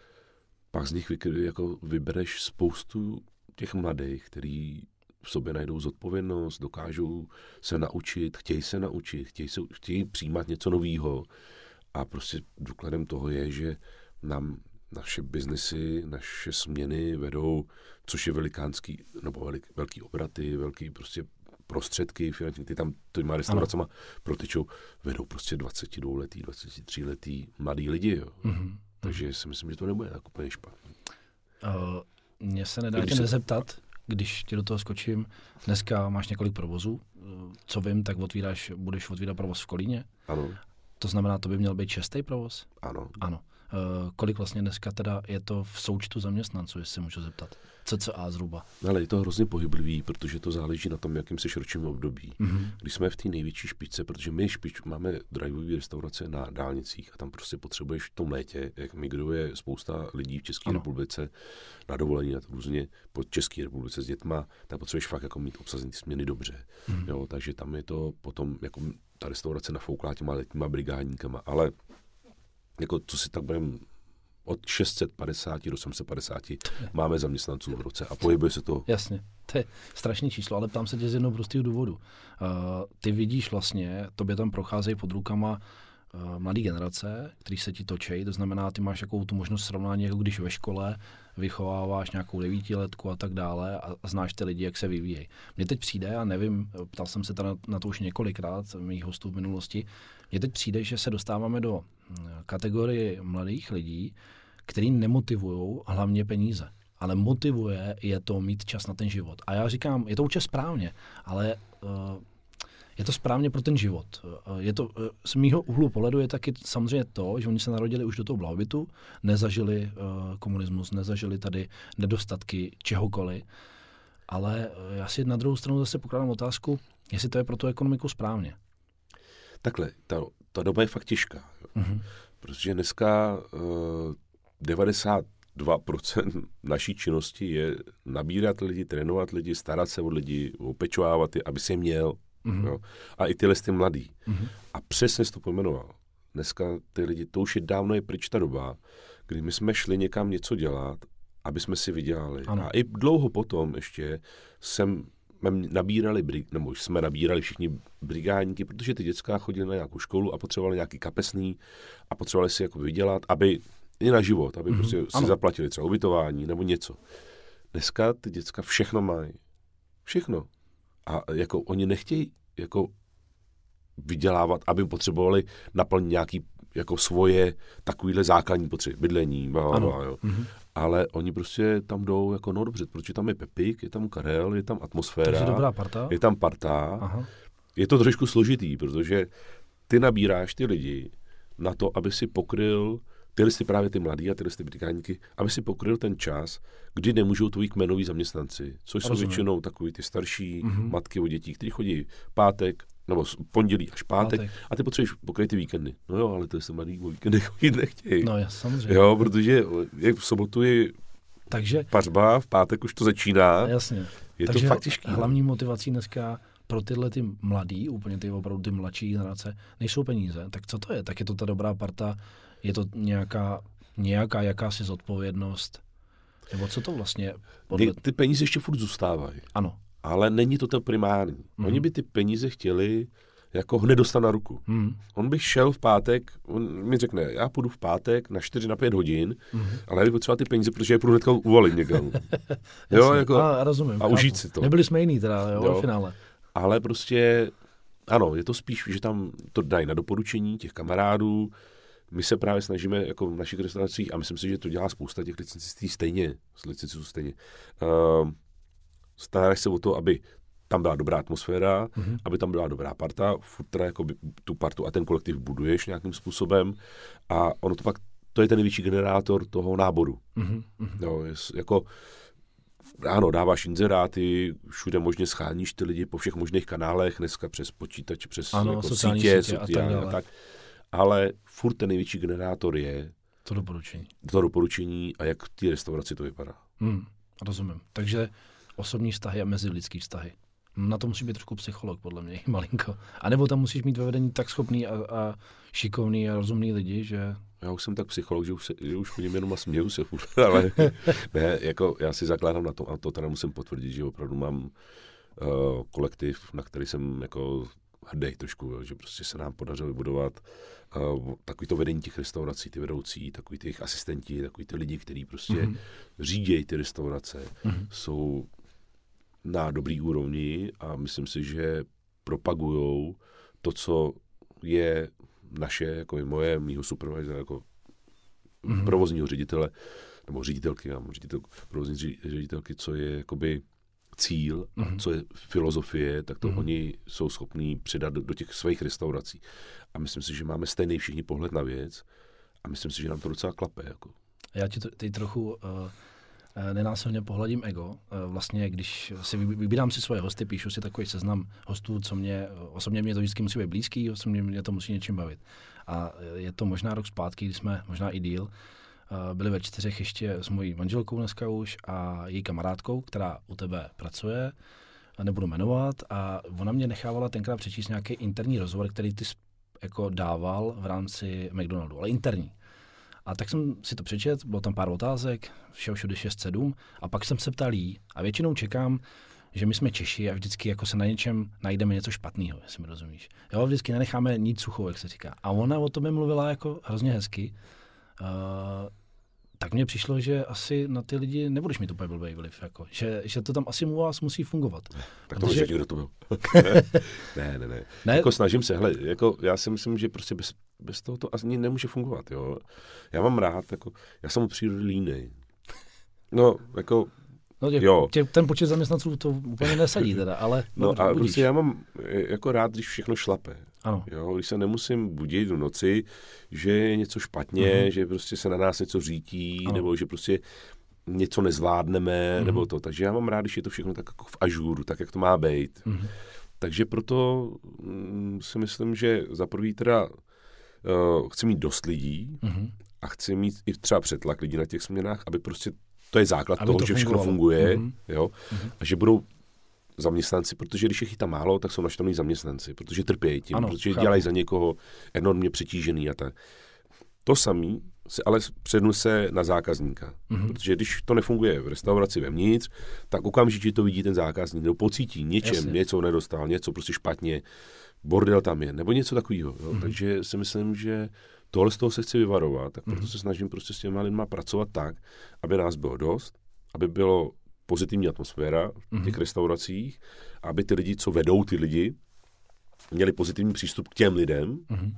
pak z nich vy, jako vybereš spoustu těch mladých, který v sobě najdou zodpovědnost, dokážou se naučit, chtějí se naučit, chtějí, se, chtějí přijímat něco nového. A prostě důkladem toho je, že nám naše biznesy, naše směny vedou, což je velikánský, nebo velik, velký obraty, velký prostě prostředky finanční, ty tam těma restauracema protečou, vedou prostě dvacetidvouletý, dvacetitříletý mladý lidi. Jo. Mm-hmm. Takže si myslím, že to nebude tak úplně špatný. Uh, mně se nedá tě nezeptat, když ti do toho skočím, dneska máš několik provozů, co vím, tak otvíráš, budeš otvírat provoz v Kolíně. Ano. To znamená, to by měl být šestý provoz? Ano. Ano. Uh, kolik vlastně dneska teda je to v součtu zaměstnanců, jestli se můžu zeptat? Co co a zhruba? Ale je to hrozně pohyblivý, protože to záleží na tom, jakým seš ročním období. Mm-hmm. Když jsme v té největší špičce, protože my špič, máme driveové restaurace na dálnicích a tam prostě potřebuješ v tom létě, jak migruje spousta lidí v České ano. republice na dovolení, na to různě po České republice s dětma, tak potřebuješ fakt jako mít obsazený směny dobře. Mm-hmm. Jo, takže tam je to potom jako ta restaurace nafouklá těma letníma brigádníkama, ale jako co si tak budeme od šest set padesát do sedm set padesát máme zaměstnanců v roce a pohybuje se to. Jasně, to je strašné číslo, ale ptám se tě z jednoho prostého důvodu. Uh, ty vidíš vlastně, tobě tam procházejí pod rukama uh, mladé generace, který se ti točí, to znamená, ty máš takovou tu možnost srovnání, jako když ve škole vychováváš nějakou devítiletku a tak dále a, a znáš ty lidi, jak se vyvíjejí. Mně teď přijde, já nevím, ptal jsem se na, na to už několikrát mých hostů v minulosti, mně teď přijde, že se dostáváme do kategorie mladých lidí, který nemotivují hlavně peníze, ale motivuje je to mít čas na ten život. A já říkám, je to určitě správně, ale uh, je to správně pro ten život. Uh, je to, uh, z mýho úhlu pohledu je taky samozřejmě to, že oni se narodili už do toho blahobytu, nezažili uh, komunismus, nezažili tady nedostatky čehokoliv, ale uh, já si na druhou stranu zase pokládám otázku, jestli to je pro tu ekonomiku správně. Takhle, ta, ta doba je fakt těžká. Mm-hmm. Protože dneska uh, devadesát dva procent naší činnosti je nabírat lidi, trénovat lidi, starat se o lidi, opečovávat je, aby se je měl. Mm-hmm. Jo? A i tyhle ty mladý. Mm-hmm. A přesně jsi to pojmenoval. Dneska ty lidi, to už je dávno je pryč ta doba, kdy my jsme šli někam něco dělat, aby jsme si vydělali. Ano. A i dlouho potom ještě jsem nabírali, nebo jsme nabírali všichni brigádníky, protože ty děcka chodili na nějakou školu a potřebovali nějaký kapesný a potřebovali si jako vydělat, aby i na život, aby mm-hmm. prostě si ano. zaplatili třeba ubytování nebo něco. Dneska ty děcka všechno mají. Všechno. A jako oni nechtějí jako vydělávat, aby potřebovali naplnit nějaký jako svoje takovýhle základní potřeby, bydlení, bla, bla, jo. Mm-hmm. Ale oni prostě tam jdou jako, no dobře, protože tam je Pepík, je tam Karel, je tam atmosféra. Takže dobrá parta. Je tam parta. Aha. Je to trošku složitý, protože ty nabíráš ty lidi na to, aby si pokryl tyhle si právě ty mladí a tyhle ty brigádníky, aby si pokryl ten čas, kdy nemůžou tvoji kmenoví zaměstnanci, což Rozumím. Jsou většinou takový ty starší mm-hmm. matky o dětí, kteří chodí pátek, nebo pondělí až pátek, pátek. A ty potřebuješ pokryt ty víkendy. No jo, ale to se mladí o víkendech chodit nechtějí. No já samozřejmě. Jo, protože je v sobotu je Takže, pařba, v pátek už to začíná. Jasně. Je Takže to fakt těžký. Hlavní motivací dneska pro tyhle ty mladý, úplně ty opravdu ty mladší generace, nejsou peníze. Tak co to je? Tak je to ta dobrá parta, je to nějaká, nějaká jakási zodpovědnost? Nebo co to vlastně? Podle... Ty peníze ještě furt zůstávají. Ano. Ale není to to primární. Mm. Oni by ty peníze chtěli jako hned dostat na ruku. Mm. On by šel v pátek, on mi řekne, já půjdu v pátek na čtyři na pět hodin, mm. ale já bych potřeboval ty peníze, protože je půjdu hnedka uvalit někam. Jo, jako, a, rozumím. A užít si to. Nebyli jsme jiný teda, jo, jo. v finále. Ale prostě, ano, je to spíš, že tam to dají na doporučení těch kamarádů. My se právě snažíme jako v našich restauracích, a myslím si, že to dělá spousta těch licencistů stejně, z licencistů stejně, uh, staráš se o to, aby tam byla dobrá atmosféra, mm-hmm. aby tam byla dobrá parta, furt teda jako tu partu a ten kolektiv buduješ nějakým způsobem a ono to pak, to je ten největší generátor toho náboru. Mm-hmm. Jo, je, jako, ano, dáváš inzeráty, všude možně scháníš ty lidi po všech možných kanálech, dneska přes počítač, přes ano, jako sociální sítě, sítě sociální a, a tak, ale furt ten největší generátor je to doporučení. To doporučení a jak v té restauraci to vypadá. Hmm, rozumím. Takže osobní vztahy a mezilidský vztahy. Na to musí být trošku psycholog, podle mě, malinko. A nebo tam musíš mít ve vedení tak schopný a, a šikovný a rozumný lidi, že... Já už jsem tak psycholog, že už, se, že už chodím jenom a směju se furt, ale ne, jako já si zakládám na tom a to teda musím potvrdit, že opravdu mám uh, kolektiv, na který jsem jako hrdý trošku, že prostě se nám podařilo vybudovat uh, takový to vedení těch restaurací, ty vedoucí, takový ty jejich asistenti, takový ty lidi, kteří prostě mm-hmm. řídějí ty restaurace, mm-hmm. jsou na dobrý úrovni a myslím si, že propagujou to, co je naše, jako je moje, mýho supervisora, jako mm-hmm. provozního ředitele, nebo ředitelky, já mám ředitelku, provozní ředitelky, co je jakoby cíl a mm-hmm. co je filozofie, tak to mm-hmm. oni jsou schopní přidat do, do těch svých restaurací. A myslím si, že máme stejný všichni pohled na věc a myslím si, že nám to docela klape. Jako. Já ti to, teď trochu uh, nenásilně pohladím ego. Uh, vlastně, když si vybírám si svoje hosty, píšu si takový seznam hostů, co mě, osobně mě to vždycky musí být blízký, osobně mě to musí něčím bavit. A je to možná rok zpátky, kdy jsme, možná i díl, byli ve čtyřech ještě s mojí manželkou dneska už a její kamarádkou, která u tebe pracuje, nebudu jmenovat, a ona mě nechávala tenkrát přečíst nějaký interní rozhovor, který ty jako dával v rámci McDonaldu, ale interní. A tak jsem si to přečet, bylo tam pár otázek, všeho všude šest sedm, a pak jsem se ptal jí a většinou čekám, že my jsme Češi a vždycky jako se na něčem najdeme něco špatného, jestli mi rozumíš. Jo, vždycky nenecháme nic suchou, jak se říká. A ona o tobě mluvila jako hrozně hezky. Uh, tak mně přišlo, že asi na ty lidi nebudeš mít úplně blbý vliv, jako, že, že to tam asi u vás musí fungovat. Tak to protože... kdo to byl. ne, ne, ne, ne. Jako snažím se, hele, jako já si myslím, že prostě bez, bez toho to ani nemůže fungovat, jo. Já mám rád, jako, já jsem od přírody línej. No, jako... No, tě, jo. Tě, ten počet zaměstnanců to úplně nesadí teda, ale... No dobře, a budíš. prostě já mám jako rád, když všechno šlape. Ano. Jo, když se nemusím budit v noci, že je něco špatně, uh-huh. že prostě se na nás něco řítí, ano. nebo že prostě něco nezvládneme, uh-huh. nebo to. Takže já mám rád, když je to všechno tak jako v ažuru, tak jak to má být. Uh-huh. Takže proto mm, si myslím, že za prvý teda uh, chci mít dost lidí uh-huh. a chci mít i třeba přetlak lidí na těch směnách, aby prostě to je základ aby toho, to že všechno funguje uh-huh. jo, uh-huh. a že budou zaměstnanci, protože když je chytá málo, tak jsou naštvaný zaměstnanci, protože trpějí tím, ano, protože chápu. Dělají za někoho enormně přetížený a tak. To samý se ale přednese na zákazníka, mm-hmm. protože když to nefunguje v restauraci vevnitř, tak okamžitě to vidí ten zákazník, nebo pocítí něčem, Jasně. něco nedostal, něco prostě špatně, bordel tam je, nebo něco takového. Mm-hmm. Takže si myslím, že tohle z toho se chci vyvarovat, tak proto mm-hmm. se snažím prostě s těma lidma pracovat tak, aby nás bylo dost, aby bylo pozitivní atmosféra v těch mm-hmm. restauracích, aby ty lidi, co vedou ty lidi, měli pozitivní přístup k těm lidem, mm-hmm.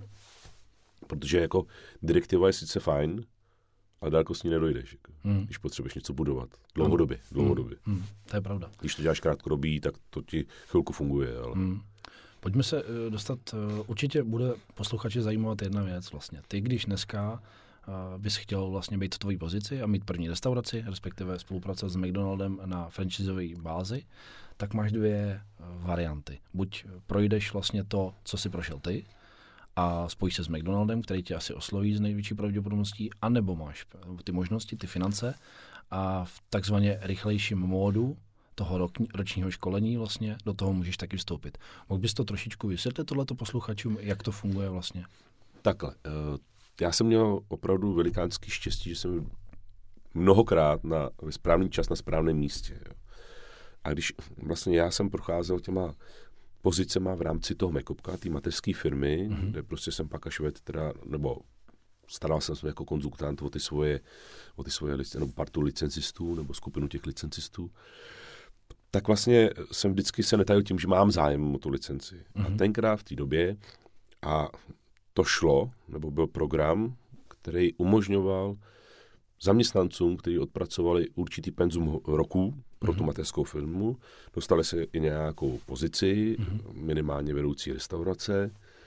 protože jako direktiva je sice fajn, ale daleko s ní nedojdeš, mm. když potřebuješ něco budovat. Dlouhodobě, mm. dlouhodobě. Mm. To je pravda. Když to děláš krátkodobý, tak to ti chvilku funguje. Ale... Mm. Pojďme se uh, dostat, uh, určitě bude posluchače zajímat jedna věc vlastně. Ty, když dneska Uh, bys chtěl vlastně být v tvojí pozici a mít první restauraci, respektive spolupracovat s McDonaldem na franchisové bázi, tak máš dvě uh, varianty. Buď projdeš vlastně to, co si prošel ty a spojíš se s McDonaldem, který tě asi osloví s největší pravděpodobností, anebo máš ty možnosti, ty finance a v takzvaně rychlejším módu toho rok, ročního školení vlastně do toho můžeš taky vstoupit. Mohl bys to trošičku vysvětlit tohleto posluchačům, jak to funguje vlastně? Takhle. Uh... Já jsem měl opravdu velikánský štěstí, že jsem mnohokrát na správný čas na správném místě. Jo. A když vlastně já jsem procházel těma pozicema v rámci toho Mekopka, té mateřské firmy, mm-hmm. kde prostě jsem pak až ved, teda, nebo staral jsem se jako konzultant o ty svoje, o ty svoje nebo partu licencistů, nebo skupinu těch licencistů, tak vlastně jsem vždycky se netajil tím, že mám zájem o tu licenci. Mm-hmm. A tenkrát v té době a to šlo, nebo byl program, který umožňoval zaměstnancům, kteří odpracovali určitý penzum roků pro mm-hmm. tu mateřskou firmu, dostali se i nějakou pozici, mm-hmm. minimálně vedoucí restaurace,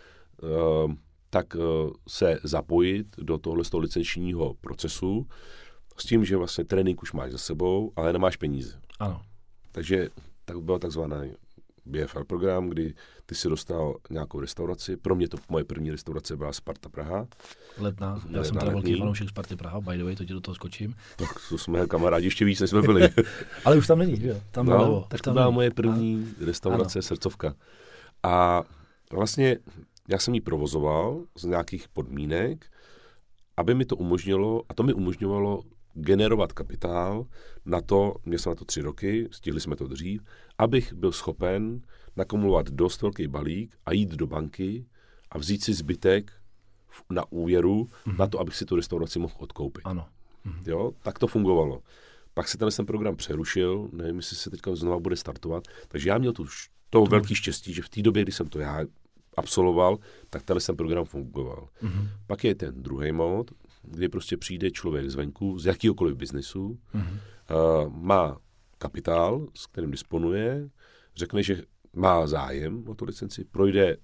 uh, tak uh, se zapojit do tohle z toho licenčního procesu s tím, že vlastně trénink už máš za sebou, ale nemáš peníze. Ano. Takže tak byla takzvaná B F R program, kdy ty si dostal nějakou restauraci. Pro mě to moje první restaurace byla Sparta Praha. Letná. Já Letná jsem teda velký fanoušek Sparty Praha, by the way, to ti do toho skočím. Tak to jsme kamarádi ještě víc, než jsme byli. Ale už tam není, že jo? Tam no, nalevo. tak to byla moje první a? restaurace, ano. Srdcovka. A vlastně já jsem ji provozoval z nějakých podmínek, aby mi to umožnilo, a to mi umožňovalo generovat kapitál na to, měl jsem na to tři roky, stihli jsme to dřív, abych byl schopen nakumulovat dost velký balík a jít do banky a vzít si zbytek na úvěru mm-hmm. na to, abych si tu restauraci mohl odkoupit. Ano. Mm-hmm. Jo, tak to fungovalo. Pak se ten program přerušil, nevím, jestli se teďka znova bude startovat, takže já měl tu, to, to velký štěstí, že v té době, kdy jsem to já absolvoval, tak ten program fungoval. Mm-hmm. Pak je ten druhý mód, kdy prostě přijde člověk zvenku, z jakýhokoliv biznesu, mm-hmm. uh, má kapitál, s kterým disponuje, řekne, že má zájem o tu licenci, projde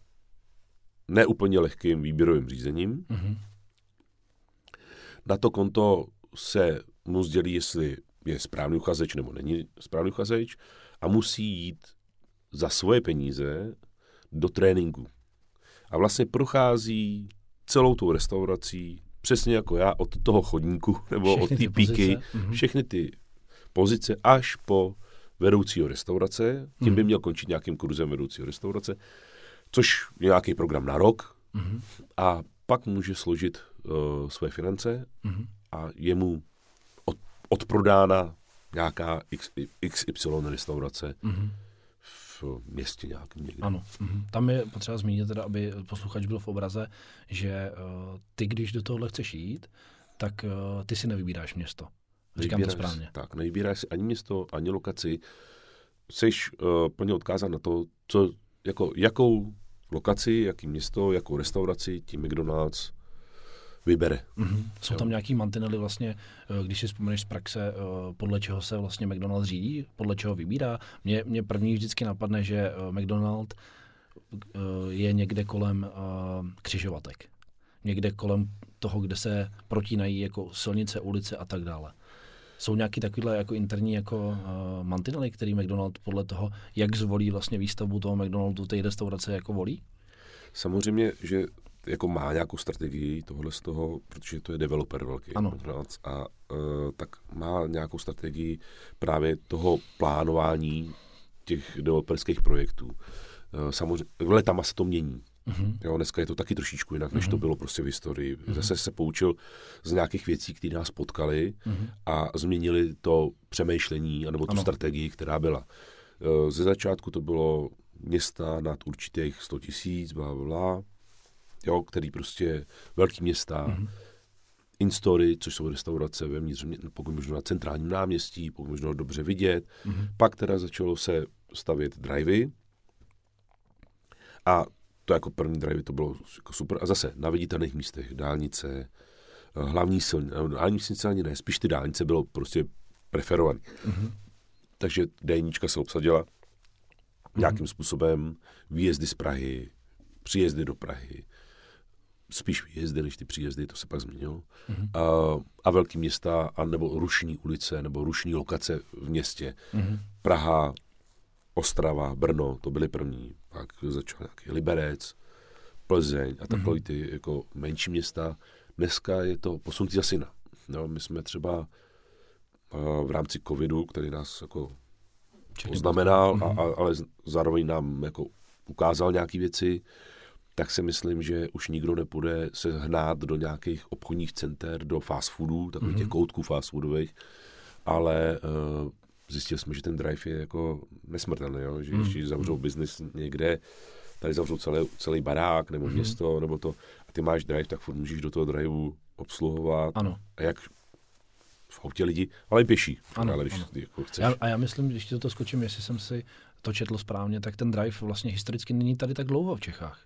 neúplně lehkým výběrovým řízením. Mm-hmm. Na to konto se mu sdělí, jestli je správný uchazeč nebo není správný uchazeč a musí jít za svoje peníze do tréninku. A vlastně prochází celou tou restaurací, přesně jako já, od toho chodníku nebo všechny od té píky, mm-hmm. všechny ty pozice až po vedoucího restaurace. Tím mm-hmm. by měl končit nějakým kurzem vedoucího restaurace, což je nějaký program na rok mm-hmm. a pak může složit uh, své finance mm-hmm. a je mu od, odprodána nějaká X Y restaurace mm-hmm. v městě nějakým někde. Ano. Mm-hmm. Tam je potřeba zmínit, teda, aby posluchač byl v obraze, že uh, ty, když do tohohle chceš jít, tak uh, ty si nevybíráš město. Říkám nevybíráš, to správně. Tak, nevybíráš si ani město, ani lokaci. Jseš uh, plně odkázán na to, co, jako, jakou lokaci, jaký město, jakou restauraci, tím McDonald's vybere. Mm-hmm. Jsou tam nějaký mantinely vlastně, když si vzpomeneš z praxe, podle čeho se vlastně McDonald's řídí, podle čeho vybírá? Mně, mně první vždycky napadne, že McDonald's je někde kolem křižovatek. Někde kolem toho, kde se protínají jako silnice, ulice a tak dále. Jsou nějaký takovýhle jako interní jako uh, mantinely, který McDonald podle toho, jak zvolí vlastně výstavbu toho McDonaldu, té restaurace jako volí? Samozřejmě, že jako má nějakou strategii tohle z toho, protože to je developer velký. Ano. McDonald's a uh, tak má nějakou strategii právě toho plánování těch developerských projektů. Uh, samozřejmě, letama se to mění. Uh-huh. Jo, dneska je to taky trošičku jinak, než uh-huh. to bylo prostě v historii. Uh-huh. Zase se poučil z nějakých věcí, které nás potkaly uh-huh. a změnili to přemýšlení anebo tu ano. strategii, která byla. Ze začátku to bylo města nad určitých sto tisíc, bla, bla, bla, jo, který prostě velký města, uh-huh. in-story, což jsou restaurace vevnitř, pokud možno na centrálním náměstí, pokud možno dobře vidět. Uh-huh. Pak teda začalo se stavět drivey a to jako první drivey to bylo jako super. A zase na viditelných místech, dálnice, hlavní silnice, hlavní silnice ani ne, spíš ty dálnice bylo prostě preferovaný. Mm-hmm. Takže déníčka se obsadila mm-hmm. nějakým způsobem, výjezdy z Prahy, příjezdy do Prahy, spíš výjezdy než ty příjezdy, to se pak změnilo. Mm-hmm. A, a velký města, a nebo rušní ulice, nebo rušní lokace v městě. Mm-hmm. Praha, Ostrava, Brno, to byly první. Pak začal nějaký Liberec, Plzeň a takové mm-hmm. ty jako menší města. Dneska je to posunutý zase jinak. No, my jsme třeba uh, v rámci covidu, který nás jako poznamenal, mm-hmm. a, a, ale zároveň nám jako ukázal nějaké věci, tak si myslím, že už nikdo nepůjde se hnát do nějakých obchodních center, do fast foodů, takových mm-hmm. těch koutků fast foodových, ale uh, zjistili jsme, že ten drive je jako nesmrtelný, jo? Že mm. když zavřou biznis někde, tady zavřou celý, celý barák nebo mm. město, nebo to, a ty máš drive, tak furt můžeš do toho driveu obsluhovat. Ano. A jak v autě lidi, ale i pěší. Ano, ale když ano. Jako chceš. Já, a já myslím, když ti to skočím, jestli jsem si to četl správně, tak ten drive vlastně historicky není tady tak dlouho v Čechách.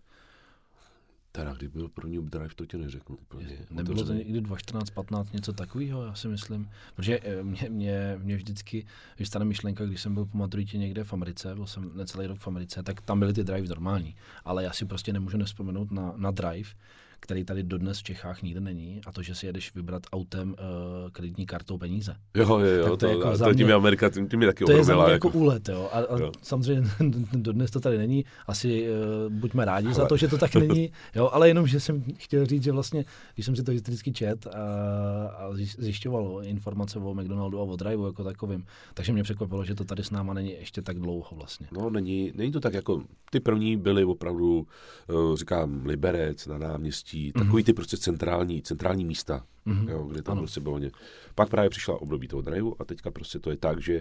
Teda, kdy byl první drive, to tě neřeknu úplně. Nebylo to někdy dva tisíce čtrnáct patnáct, něco takového, já si myslím. Protože mě, mě, mě vždycky vystane myšlenka, když jsem byl po maturitě někde v Americe, byl jsem necelý rok v Americe, tak tam byly ty drive normální. Ale já si prostě nemůžu nevzpomenout na, na drive, který tady dodnes v Čechách nikde není, a to, že si jedeš vybrat autem uh, kreditní kartou peníze. Jo, jo, jo, to, to, jako to, to tím je Amerika, tím, tím je taky obromila. To je za mě jako, jako úlet, jo. A, a jo. samozřejmě dodnes to tady není, asi uh, buďme rádi ale... za to, že to tak není, jo, ale jenom, že jsem chtěl říct, že vlastně, když jsem si to historicky čet a, a zjišťoval informace o McDonaldu a o driveu jako takovým, takže mě překvapilo, že to tady s náma není ještě tak dlouho vlastně. No, není, není to tak jako, ty první byly opravdu, uh, říkám, Liberec na náměstí, takový ty prostě centrální, centrální místa, mm-hmm. jo, kde tam ano. prostě bylo hodně. Pak právě přišla období toho driveu a teďka prostě to je tak, že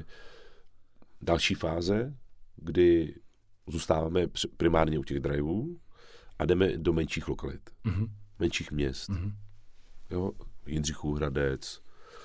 další fáze, kdy zůstáváme primárně u těch driveů a jdeme do menších lokalit, mm-hmm. menších měst. Mm-hmm. Jo, Jindřichův Hradec,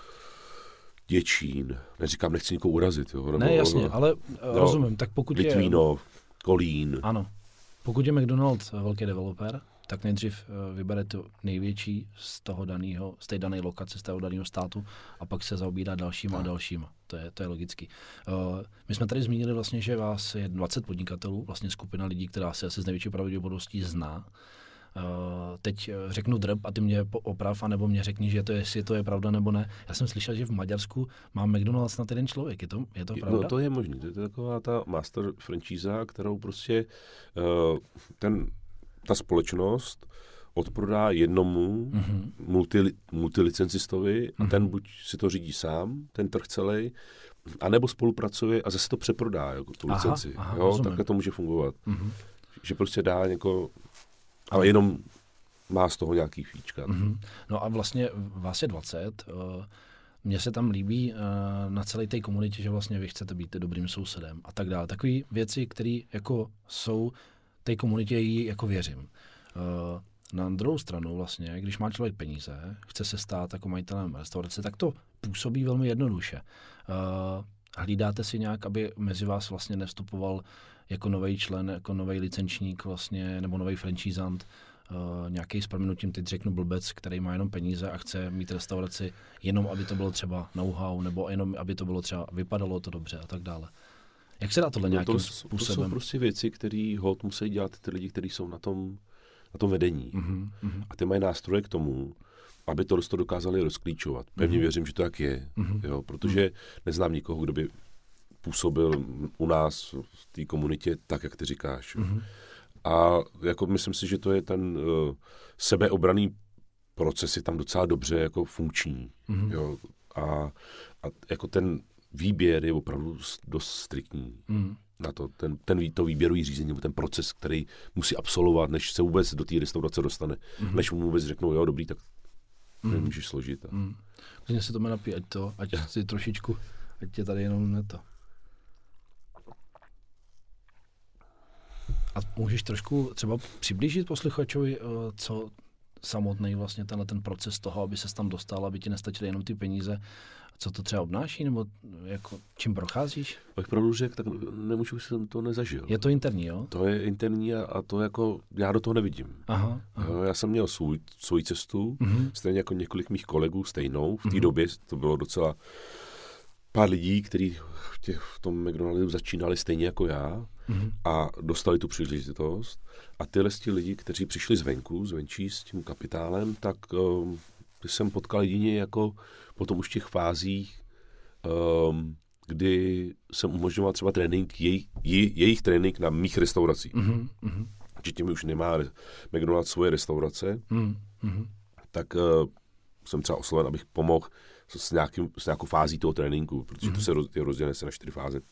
Děčín, neříkám, nechci nikoho urazit. Jo, nebo, ne, jasně, ale no, rozumím. Tak pokud Litvínov, je... Kolín. Ano. Pokud je McDonald's velký developer, tak nejdřív vybere to největší z toho daného, z té dané lokace, z toho daného státu a pak se zaobírá dalšíma a dalšíma. To je, to je logický. Uh, my jsme tady zmínili vlastně, že vás je dvacet podnikatelů, vlastně skupina lidí, která se asi z největší pravděpodobností zná. Uh, teď řeknu drb a ty mě oprav, anebo mě řekni, že to je, jestli to je pravda nebo ne. Já jsem slyšel, že v Maďarsku má McDonald's na jeden člověk. Je to, je to pravda? No to je možné. To je taková ta master franchise, kterou prostě uh, ten ta společnost odprodá jednomu mm-hmm. multi, multilicencistovi a mm-hmm. ten buď si to řídí sám, ten trh celý, anebo spolupracuje a zase to přeprodá jako tu aha, licenci. Aha, jo, takhle to může fungovat. Mm-hmm. Že prostě dá někoho, ale jenom má z toho nějaký fíčka. Mm-hmm. No a vlastně vás je dvacet. Uh, mně se tam líbí uh, na celé té komunitě, že vlastně vy chcete být dobrým sousedem a tak dále. Takové věci, které jako jsou té komunitě jí jako věřím. Uh, na druhou stranu vlastně, když má člověk peníze, chce se stát jako majitelem restaurace, tak to působí velmi jednoduše. Uh, hlídáte si nějak, aby mezi vás vlastně nevstupoval jako nový člen, jako nový licenčník vlastně, nebo nový franchisant uh, nějaký s prominutím, teď řeknu blbec, který má jenom peníze a chce mít restauraci jenom, aby to bylo třeba know-how, nebo jenom, aby to bylo třeba, vypadalo to dobře a tak dále. Jak se dá tohle no nějakým to, způsobem? To jsou prostě věci, které hod musí dělat ty lidi, kteří jsou na tom, na tom vedení. Mm-hmm. A ty mají nástroje k tomu, aby to dokázali rozklíčovat. Pevně mm-hmm. věřím, že to tak je. Mm-hmm. Jo, protože neznám nikoho, kdo by působil u nás v té komunitě tak, jak ty říkáš. Mm-hmm. A jako myslím si, že to je ten uh, sebeobranný proces je tam docela dobře jako funkční. Mm-hmm. Jo, a, a jako ten výběr je opravdu dost striktní. Mm-hmm. Na to, ten, ten, to výběrový řízení, nebo ten proces, který musí absolvovat, než se vůbec do té restaurace dostane. Mm-hmm. Než mu vůbec řeknou, jo, dobrý, tak mm. nemůžeš složit. A... Mm. Klidně si to mě napij, ať to, ať ja. si trošičku, ať tě tady jenom ne to. A můžeš trošku třeba přiblížit posluchačovi, co samotný vlastně tenhle ten proces toho, aby ses tam dostal, aby ti nestačily jenom ty peníze, co to třeba obnáší, nebo jako čím procházíš? Bych pravdu řekl, tak nemůžu, že jsem to nezažil. Je to interní, jo? To je interní a, a to jako, já do toho nevidím. Aha, aha. Jo, já jsem měl svůj, svůj cestu, mm-hmm. stejně jako několik mých kolegů stejnou. V té mm-hmm. době to bylo docela pár lidí, kteří v, těch, v tom McDonaldu začínali stejně jako já mm-hmm. a dostali tu příležitost. A tyhle ti lidi, kteří přišli zvenku, zvenčí s tím kapitálem, tak um, ty jsem potkal jedině jako potom už v těch fázích, um, kdy jsem umožňoval třeba trénink, jej, jej, jejich trénink na mých restauracích. Mm-hmm. Že těmi už nemá McDonald's svoje restaurace, mm-hmm. tak uh, jsem třeba osloven, abych pomohl s, nějakým, s nějakou fází toho tréninku, protože mm-hmm. to se roz, je rozdělené se na čtyři fáze.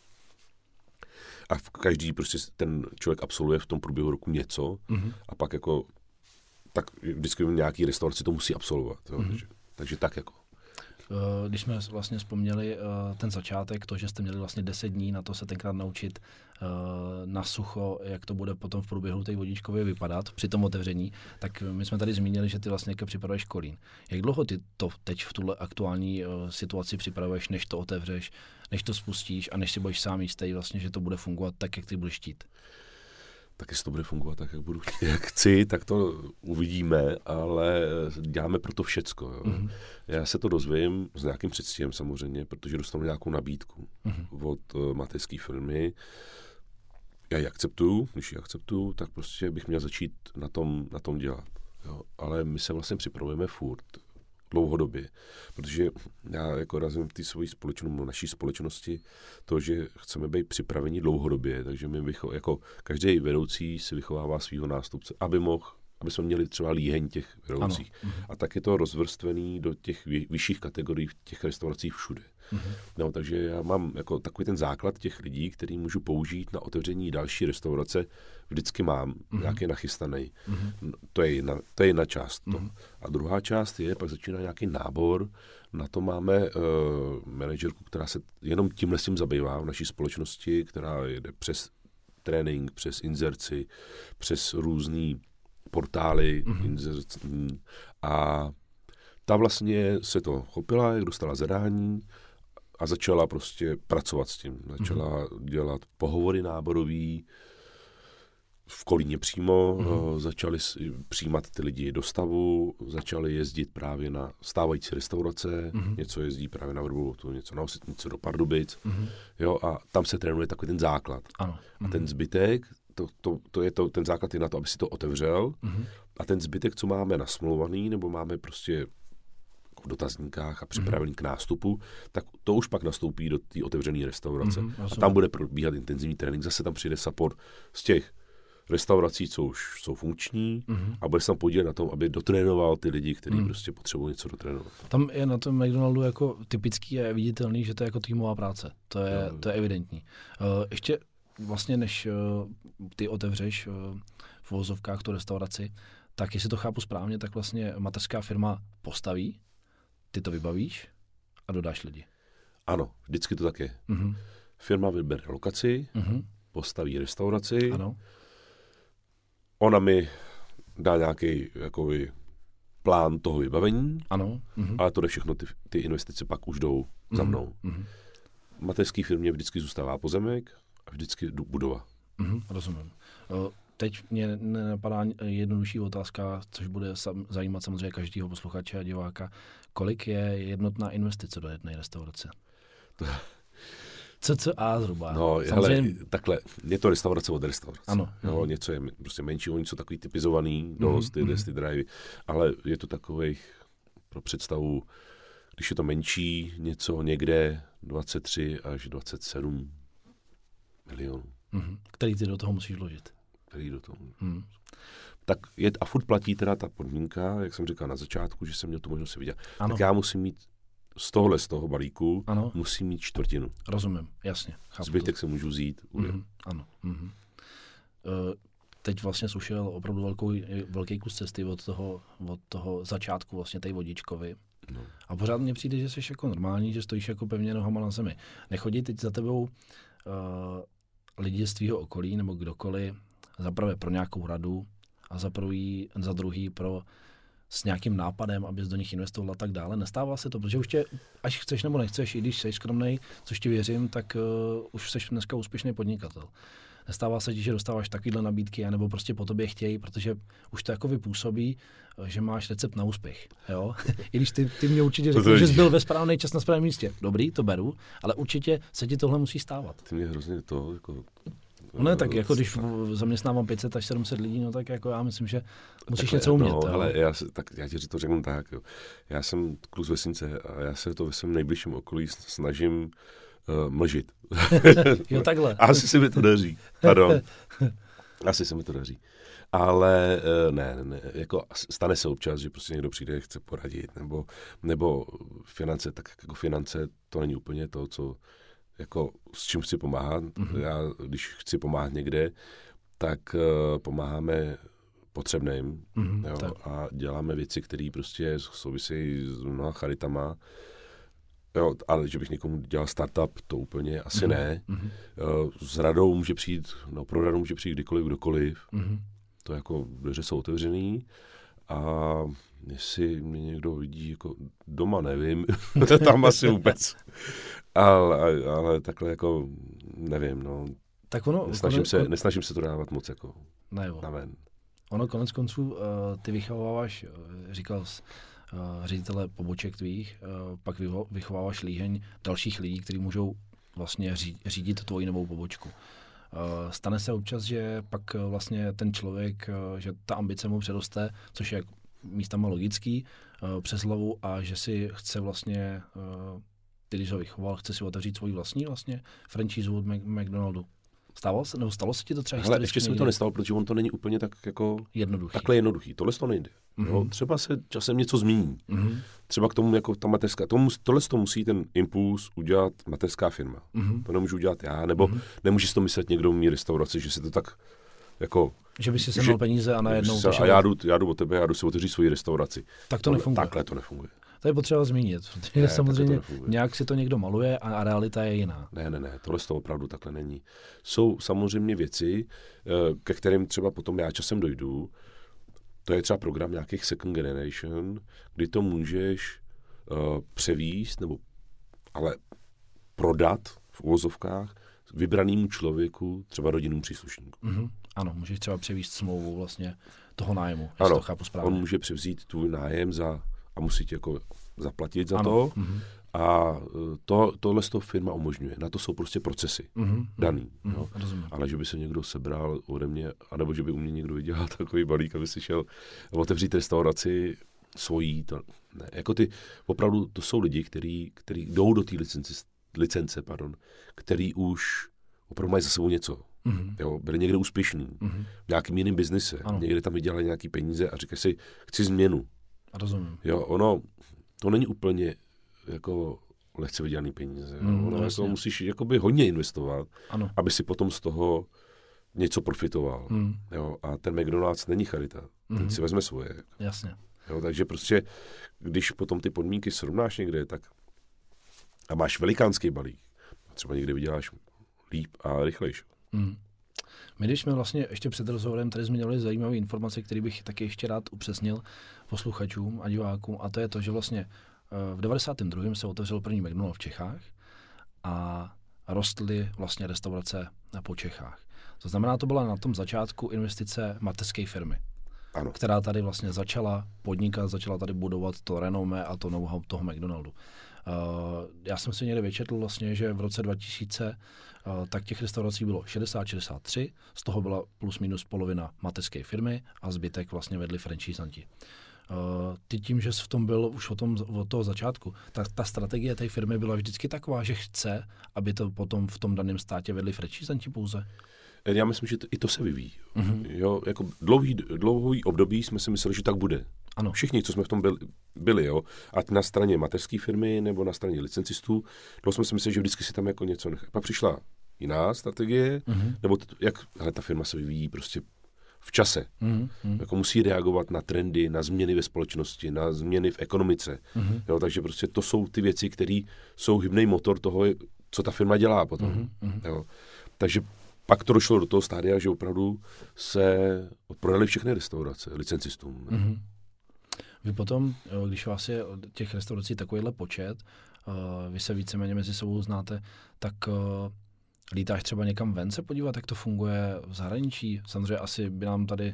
A v každý prostě ten člověk absolvuje v tom průběhu roku něco mm-hmm. a pak jako tak vždycky v nějaký restauraci to musí absolvovat. Jo? Mm-hmm. Takže, takže tak jako. Když jsme vlastně vzpomněli ten začátek, to, že jste měli vlastně deset dní na to se tenkrát naučit na sucho, jak to bude potom v průběhu té vodičkově vypadat při tom otevření, tak my jsme tady zmínili, že ty vlastně připravuješ kolín. Jak dlouho ty to teď v tuhle aktuální situaci připravuješ, než to otevřeš, než to spustíš a než si budeš sám jistý vlastně, že to bude fungovat tak, jak ty budeš chtít? Tak jestli to bude fungovat tak, jak budu chtít, jak chci, tak to uvidíme, ale děláme pro to všecko. Jo. Mm-hmm. Já se to dozvím s nějakým předstihem samozřejmě, protože dostanu nějakou nabídku mm-hmm. od uh, mateřské firmy. Já ji akceptuju, když ji akceptuju, tak prostě bych měl začít na tom, na tom dělat. Jo. Ale my se vlastně připravujeme furt, dlouhodobě, protože já jako razím v té svojí společnosti, naší společnosti, to, že chceme být připraveni dlouhodobě, takže my vycho, jako každý vedoucí si vychovává svého nástupce, aby mohl, aby jsme měli třeba líheň těch vedoucích. Ano. A tak je to rozvrstvený do těch vyšších kategorií v těch restauracích všude. Mm-hmm. No, takže já mám jako takový ten základ těch lidí, který můžu použít na otevření další restaurace, vždycky mám mm-hmm. nějaký nachystaný. Mm-hmm. To je jedna, to je jedna část. Mm-hmm. A druhá část je, pak začíná nějaký nábor, na to máme uh, manažerku, která se jenom tímhle s tím zabývá v naší společnosti, která jede přes trénink, přes inzerci, přes různý portály mm-hmm. inzerční a ta vlastně se to chopila, jak dostala zadání a začala prostě pracovat s tím. Začala mm-hmm. dělat pohovory náborový v Kolíně přímo, mm-hmm. začali přijímat ty lidi do stavu, začali jezdit právě na stávající restaurace, mm-hmm. něco jezdí právě na Vrbovotu, něco na Osetnici, do Pardubic, mm-hmm. jo, a tam se trénuje takový ten základ. Ano. Mm-hmm. A ten zbytek, to, to, to je to, ten základ je na to, aby si to otevřel mm-hmm. a ten zbytek, co máme nasmluvaný, nebo máme prostě v dotazníkách a připravený mm-hmm. k nástupu, tak to už pak nastoupí do té otevřené restaurace. Mm-hmm, a tam bude probíhat intenzivní trénink. Zase tam přijde support z těch restaurací, co už jsou funkční mm-hmm. a bude se tam podílet na tom, aby dotrénoval ty lidi, kteří mm. prostě potřebují něco dotrénovat. Tam je na tom McDonaldu jako typický a viditelný, že to je jako týmová práce. To je, no. to je evidentní. Uh, ještě vlastně, než uh, ty otevřeš uh, v vozovkách tu restauraci, tak jestli to chápu správně, tak vlastně mateřská firma postaví, ty to vybavíš a dodáš lidi. Ano, vždycky to tak je. Mm-hmm. Firma vybere lokaci, mm-hmm. postaví restauraci, ano. Ona mi dá nějaký jakoby, plán toho vybavení, ano. Mm-hmm. ale to jde všechno, ty, ty investice pak už jdou mm-hmm. za mnou. Mm-hmm. Mateřské firmě vždycky zůstává pozemek a vždycky budova. Mm-hmm, rozumím. Uh, teď mě nenapadá jednodušší otázka, což bude sam, zajímat samozřejmě každého posluchače a diváka. Kolik je jednotná investice do jedné restaurace? Co, co a zhruba? No, samozřejmě... hele, takhle, je to restaurace od restaurace. Ano. Jo, něco je prostě menší, něco takový typizovaný, dost, ty, mm-hmm. ty drivey, ale je to takových, pro představu, když je to menší, něco někde dvacet tři až dvacet sedm milionů. Mm-hmm. Který ty do toho musíš vložit? Který do toho. Mm. Tak je, a furt platí teda ta podmínka, jak jsem říkal na začátku, že jsem měl tu možnost se vidět. Ano. Tak já musím mít z tohohle, z toho balíku, ano. musím mít čtvrtinu. Rozumím, jasně. Zbytek to. Se můžu vzít. Mm-hmm. Ano. Mm-hmm. Uh, teď vlastně sušel opravdu velkou, velký kus cesty od toho, od toho začátku vlastně té vodičkovy. No. A pořád mně přijde, že jsi jako normální, že stojíš jako pevně nohama na zemi. Nechodí teď za tebou uh, lidi z tvýho okolí nebo kdokoliv zaprvé pro nějakou radu a za, prvý, za druhý pro s nějakým nápadem, abys do nich investoval a tak dále. Nestává se to, protože už tě, až chceš nebo nechceš, i když jsi skromnej, což ti věřím, tak uh, už jsi dneska úspěšný podnikatel. Nestává se ti, že dostáváš takovýhle nabídky, anebo prostě po tobě chtějí, protože už to jako vypůsobí, že máš recept na úspěch. Jo? I když ty, ty mě určitě řekl, že jsi byl ve správný čas na správném místě. Dobrý, to beru, ale určitě se ti tohle musí stávat. Ty mě hrozně to jako... No ne, tak jako když zaměstnávám pět set až sedm set lidí, no tak jako já myslím, že musíš takhle, něco umět. No, ale já, tak já ti to řeknu tak, jo. Já jsem kluk z vesnice a já se to ve svém nejbližším okolí snažím uh, mlžit. Jo, takhle. Asi se mi to daří, pardon. Asi se mi to daří. Ale uh, ne, ne, jako stane se občas, že prostě někdo přijde, chce poradit, nebo, nebo finance, tak jako finance, to není úplně to, co jako s čím chci pomáhat. Mm-hmm. Já, když chci pomáhat někde, tak uh, pomáháme potřebným mm-hmm, jo, a děláme věci, které prostě souvisejí s mnoha charitama. Jo, ale že bych někomu dělal startup, to úplně asi mm-hmm. ne. Mm-hmm. Uh, s radou může přijít, no pro radu může přijít kdykoliv, kdokoliv. Mm-hmm. To jako dveře jsou otevřený a jestli mě někdo vidí jako doma, nevím, tam asi vůbec. Ale, ale takhle jako nevím, no. Tak ono, nesnažím, konec, se, nesnažím se to dávat moc jako na ven. Ono konec konců, uh, ty vychováváš, uh, říkal jsi, uh, ředitele poboček tvých, uh, pak vyho- vychováváš líheň dalších lidí, kteří můžou vlastně ří- řídit tvoji novou pobočku. Uh, stane se občas, že pak uh, vlastně ten člověk, uh, že ta ambice mu předoste, což je místama logický, uh, přes hlavu a že si chce vlastně, uh, ty když ho vychoval, chce si otevřít svůj vlastní vlastně franchise od McDonaldu. Stalo se, nebo stalo se ti to třeba historicky? Ale ještě se mi to nestalo, protože on to není úplně tak jako jednoduchý. Takhle jednoduchý. Tohle to nejde. Mm-hmm. Jo, třeba se časem něco změní. Mm-hmm. Třeba k tomu jako ta mateřská, tomu, tohle to musí ten impuls udělat mateřská firma. Mm-hmm. To nemůžu udělat já, nebo mm-hmm. nemůže si to myslet někdo v mý restauraci, že se to tak jako... Že by si sehnal peníze a najednou... A já jdu, já jdu od tebe, já jdu si otevřít svoji restauraci. Tak to nefunguje. Takhle to nefunguje. To je potřeba zmínit, protože ne, samozřejmě nějak si to někdo maluje a, a realita je jiná. Ne, ne, ne, tohle to opravdu takhle není. Jsou samozřejmě věci, ke kterým třeba potom já časem dojdu. To je třeba program nějakých second generation, kdy to můžeš uh, převíst, nebo ale prodat v uvozovkách vybranému člověku, třeba rodinnému příslušníku. Mm-hmm. Ano, můžeš třeba převíst smlouvu vlastně toho nájmu, jestli ano, to chápu správně. On může převzít tvůj nájem za a musí ti jako zaplatit za ano. to. Mm-hmm. A to, tohle z toho firma umožňuje. Na to jsou prostě procesy mm-hmm. daný. Mm-hmm. No. Ale že by se někdo sebral ode mě, anebo že by u mě někdo vydělal takový balík, aby si šel otevřít restauraci svojí. To, ne. Jako ty, opravdu to jsou lidi, kteří jdou do té licence, licence pardon, který už opravdu mají za sebou něco. Mm-hmm. Jo, byli někde úspěšní. Mm-hmm. V nějakým jiným biznise. Ano. Někde tam vydělali nějaký peníze a říkají si, chci změnu. Rozumím. Jo, ono, to není úplně jako lehce vydělaný peníze. Mm, ono jako musíš jakoby hodně investovat, ano. aby si potom z toho něco profitoval. Mm. Jo, a ten McDonald's není charita. Mm. Ten si vezme svoje. Jasně. Jo, takže prostě, když potom ty podmínky srovnáš někde, tak a máš velikánský balík, třeba někde vyděláš líp a rychlejš. Mm. My, když jsme vlastně ještě před rozhovorem tady zmiňovali zajímavé informace, které bych taky ještě rád upřesnil posluchačům a divákům, a to je to, že vlastně v devadesátém druhém se otevřel první McDonald v Čechách a rostly vlastně restaurace po Čechách. To znamená, to byla na tom začátku investice mateřské firmy, ano. která tady vlastně začala podnikat, začala tady budovat to renomé a to know-how toho McDonaldu. Uh, já jsem si někde vyčetl vlastně, že v roce dva tisíce uh, tak těch restaurací bylo šedesát šedesát tři, z toho byla plus minus polovina mateřské firmy a zbytek vlastně vedli franchisanti. Uh, ty tím, že jsi v tom byl už od, tom, od toho začátku, tak ta strategie té firmy byla vždycky taková, že chce, aby to potom v tom daném státě vedli franchisanti pouze? Já myslím, že to, i to se vyvíjí. Mm-hmm. Jo, jako dlouhý, dlouhý období jsme si mysleli, že tak bude. Ano. Všichni, co jsme v tom byli, byli jo, ať na straně mateřské firmy nebo na straně licencistů, dlouho jsme si mysleli, že vždycky si tam jako něco nechá. Pak přišla jiná strategie, mm-hmm. nebo t- jak hele, ta firma se vyvíjí prostě v čase. Mm-hmm. Jako musí reagovat na trendy, na změny ve společnosti, na změny v ekonomice. Mm-hmm. Jo, takže prostě to jsou ty věci, které jsou hybný motor toho, co ta firma dělá potom. Mm-hmm. Jo. Takže pak to došlo do toho stádia, že opravdu se prodali všechny restaurace licencistům. Mm-hmm. Vy potom, když vás je těch restaurací takovýhle počet, vy se víceméně mezi sebou znáte, tak lítáš třeba někam ven se podívat, jak to funguje v zahraničí? Samozřejmě asi by nám tady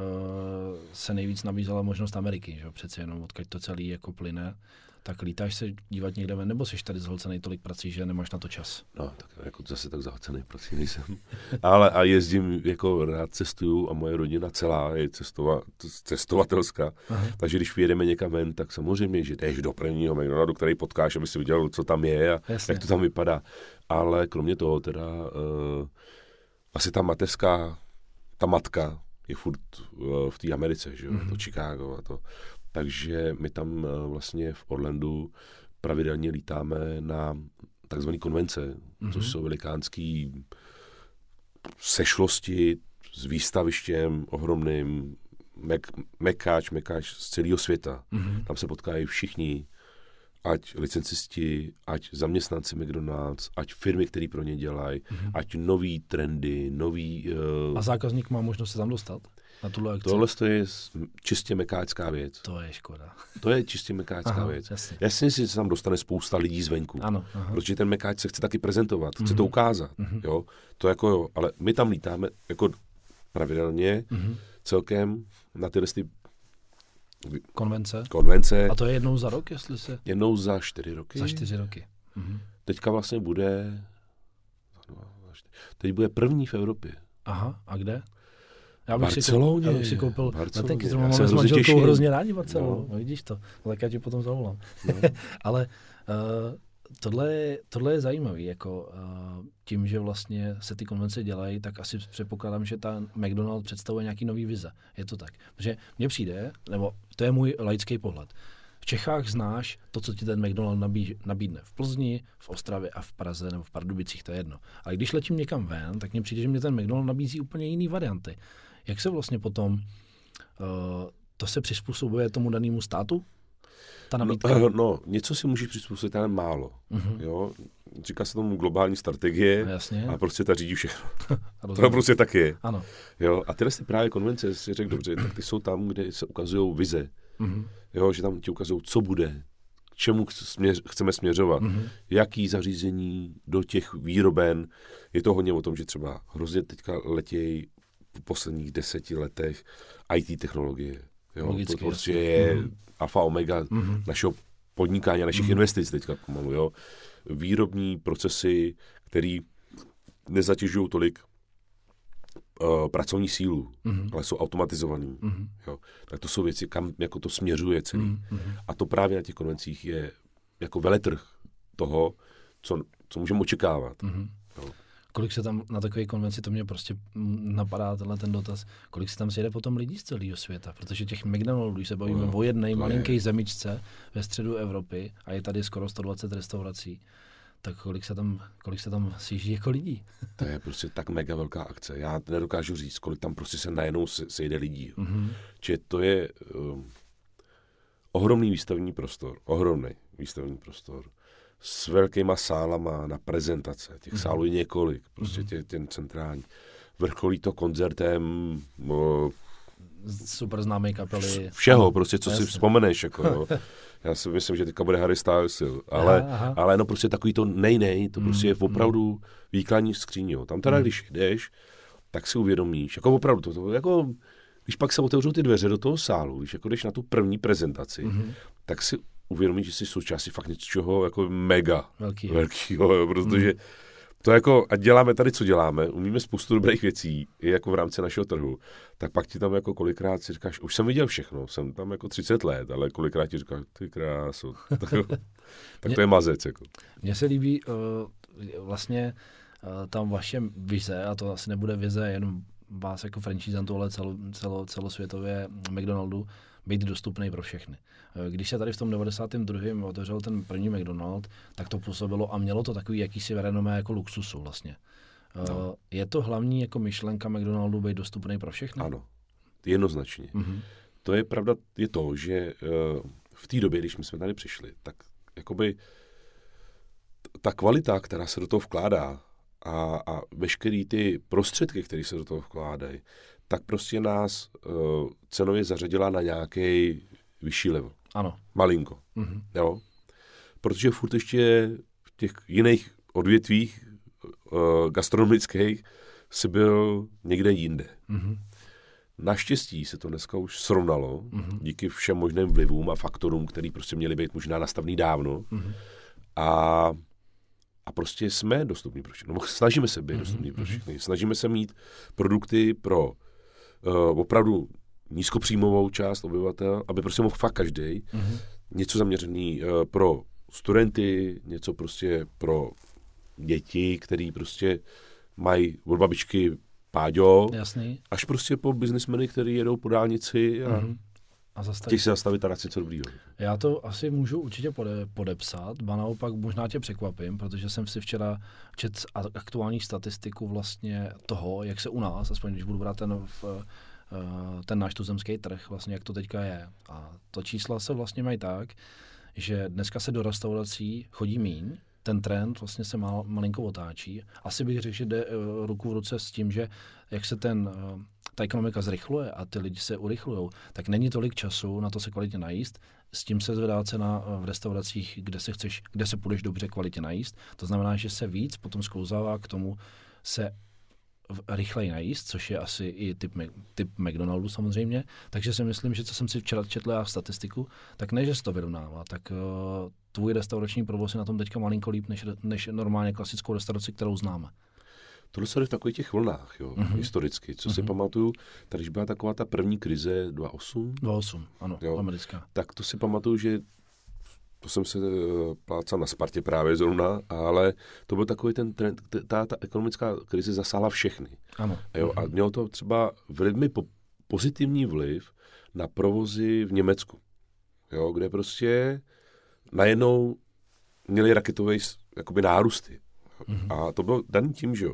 se nejvíc nabízela možnost Ameriky, že přece jenom odkud to celý jako plyne. Tak lítáš se dívat někde ven, nebo jsi tady zhlcenej tolik prací, že nemáš na to čas? No, tak jako zase tak zhlcenej prací nejsem. Ale a jezdím, jako rád cestuju a moje rodina celá je cestova, cestovatelská. Aha. Takže když vyjedeme někam ven, tak samozřejmě, že jdeš do prvního McDonaldu, který potkáš, aby si viděl, co tam je a Jasně. jak to tam vypadá. Ale kromě toho teda uh, asi ta mateřská, ta matka je furt uh, v té Americe, že jo, mm-hmm. to Chicago a to. Takže my tam vlastně v Orlandu pravidelně lítáme na takzvané konvence, mm-hmm. což jsou velikánský sešlosti s výstavištěm ohromným, mek, mekáč, mekáč z celého světa. Mm-hmm. Tam se potkají všichni, ať licencisti, ať zaměstnanci McDonald's, ať firmy, které pro ně dělají, mm-hmm. ať nový trendy, nový... Uh... A zákazník má možnost se tam dostat? Na tuhle akci? Tohle je čistě mekáčská věc. To je škoda. To je čistě mekáčská aha, věc. Jasně. Jasně si se tam dostane spousta lidí zvenku. Ano, aha. Protože ten mekáč se chce taky prezentovat, chce mm-hmm. to ukázat. Mm-hmm. Jo? To jako jo, ale my tam lítáme jako pravidelně mm-hmm. celkem na tyhle ty konvence. konvence. A to je jednou za rok, jestli se... Jednou za čtyři roky. Za čtyři roky. Mm-hmm. Teďka vlastně bude... Teď bude první v Evropě. Aha, a kde? Já bych, Barceloně, si, já bych si koupil letenky, to máme s manželkou hrozně, hrozně rádi Barcelonu. No. No, vidíš to, no, tak já ti potom zavolám. No. Ale uh, tohle, je, tohle je zajímavý, jako uh, tím, že vlastně se ty konvence dělají, tak asi předpokládám, že ta McDonald's představuje nějaký nový vize. Je to tak. Protože mně přijde, nebo to je můj laický pohled. V Čechách znáš to, co ti ten McDonald nabí, nabídne v Plzni, v Ostravě a v Praze nebo v Pardubicích, to je jedno. Ale když letím někam ven, tak mně přijde, že mě ten McDonald nabízí úplně jiný varianty. Jak se vlastně potom, uh, to se přizpůsobuje tomu danému státu? Ta nabídka? No, no, něco si můžeš přizpůsobit, ale málo. Uh-huh. Jo? Říká se tomu globální strategie no, a prostě ta řídí všechno. To prostě tak je. Ano. Jo? A tyhle ty právě konvence, si řekl dobře, tak ty jsou tam, kde se ukazují vize. Uh-huh. Jo? Že tam ti ukazují, co bude, k čemu směř, chceme směřovat, uh-huh. jaký zařízení do těch výroben. Je to hodně o tom, že třeba hrozně teďka letějí v posledních deseti letech í té technologie. Jo? Logicky, to prostě je mm. alfa omega mm-hmm. našeho podnikání a našich mm. investic teďka pomalu. Jo? Výrobní procesy, které nezatěžují tolik uh, pracovní sílu, mm-hmm. ale jsou automatizovaný. Mm-hmm. Jo? Tak to jsou věci, kam jako to směřuje celý. Mm-hmm. A to právě na těch konvencích je jako veletrh toho, co, co můžeme očekávat. Mm-hmm. Jo? Kolik se tam na takové konvenci, to mě prostě napadá tenhle ten dotaz, kolik se tam sjede potom lidí z celého světa, protože těch McDonaldů, když se bavíme no, o jedné malinké zemičce ve středu Evropy a je tady skoro sto dvacet restaurací, tak kolik se tam, kolik se tam sjíždí jako lidí? To je prostě tak mega velká akce. Já nedokážu říct, kolik tam prostě se najednou sejde lidí. Mm-hmm. Čiže to je um, ohromný výstavní prostor, ohromný výstavní prostor. S velkýma sálama na prezentace. Těch mm-hmm. sálů je několik, prostě tě, ten centrální. Vrcholí to koncertem no, super známé kapely. Všeho, prostě, co Jasně. si vzpomeneš. Jako, jo. Já si myslím, že teďka bude Harry Styles, ale, aha, aha. ale no prostě takový to nej, nej, to prostě mm, je opravdu mm. výkladní skříň. Jo. Tam teda, mm. když jdeš, tak si uvědomíš, jako opravdu to, to jako, když pak se otevřou ty dveře do toho sálu, když jako jdeš na tu první prezentaci, mm-hmm. tak si uvědomíš, že jsi součástí fakt něčeho jako mega velkýho, velkýho protože mm. to jako, a děláme tady, co děláme, umíme spoustu dobrých věcí, i jako v rámci našeho trhu, tak pak ti tam jako kolikrát si říkáš, už jsem viděl všechno, jsem tam jako třicet let, ale kolikrát ti říkáš, ty kráso, tak, tak to je mazec. Jako. Mně se líbí uh, vlastně uh, tam vaše vize, a to asi nebude vize jenom vás jako franchisantu, ale celo, celo, celosvětově McDonaldu, být dostupný pro všechny. Když se tady v tom devadesátém druhém otevřel ten první McDonald, tak to působilo a mělo to takový jakýsi renomé jako luxusu vlastně. No. Je to hlavní jako myšlenka McDonaldu být dostupný pro všechny? Ano, jednoznačně. Mm-hmm. To je pravda, je to, že uh, v té době, když my jsme tady přišli, tak jakoby ta kvalita, která se do toho vkládá a, a veškerý ty prostředky, které se do toho vkládají, tak prostě nás uh, cenově zařadila na nějaký vyšší level. Ano. Malinko. Mm-hmm. Jo? Protože furt ještě v těch jiných odvětvích uh, gastronomických si byl někde jinde. Mm-hmm. Naštěstí se to dneska už srovnalo, mm-hmm. díky všem možným vlivům a faktorům, který prostě měly být možná nastavný dávno. Mm-hmm. A, a prostě jsme dostupní pro všechny. No, snažíme se být mm-hmm. dostupní pro všechny. Snažíme se mít produkty pro uh, opravdu nízkopříjmovou část obyvatel, aby prostě mohl fakt každý. Mm-hmm. Něco zaměřený uh, pro studenty, něco prostě pro děti, který prostě mají od babičky Páďo, jasný. Až prostě po biznismeny, který jedou po dálnici a, mm-hmm. a chtějí se zastavit a dát si co dobrýho. Já to asi můžu určitě pode, podepsat, ba naopak možná tě překvapím, protože jsem si včera čet aktuální statistiku vlastně toho, jak se u nás, aspoň když budu brát ten, v, ten náš tuzemský trh, vlastně jak to teďka je. A to čísla se vlastně mají tak, že dneska se do restaurací chodí míň, ten trend vlastně se mal, malinko otáčí. Asi bych řekl, že jde uh, ruku v ruce s tím, že jak se ten, uh, ta ekonomika zrychluje a ty lidi se urychlujou, tak není tolik času na to se kvalitně najíst. S tím se zvedá cena v restauracích, kde se chceš, kde se půjdeš dobře kvalitně najíst. To znamená, že se víc potom sklouzává k tomu se rychleji najíst, což je asi i typ, typ McDonaldu samozřejmě. Takže si myslím, že co jsem si včera četl a statistiku, tak ne, že se to vyrovnává, tak uh, tvůj restaurační provoz je na tom teďka malinko líp, než, než normálně klasickou restauraci, kterou známe. Tohle se jde v takových těch vlnách, jo, uh-huh. historicky. Co uh-huh. si pamatuju, tady když byla taková ta první krize dva osm. dva osm, ano, jo, americká. Tak to si pamatuju, že to jsem se uh, plácal na Spartě právě zrovna, ale to byl takový ten trend, ta, ta ekonomická krize zasáhla všechny. Ano. A, jo, uh-huh. a mělo to třeba velmi po, pozitivní vliv na provozy v Německu, jo, kde prostě najednou měli raketové jakoby nárůsty. Uh-huh. A to bylo daný tím, že jo,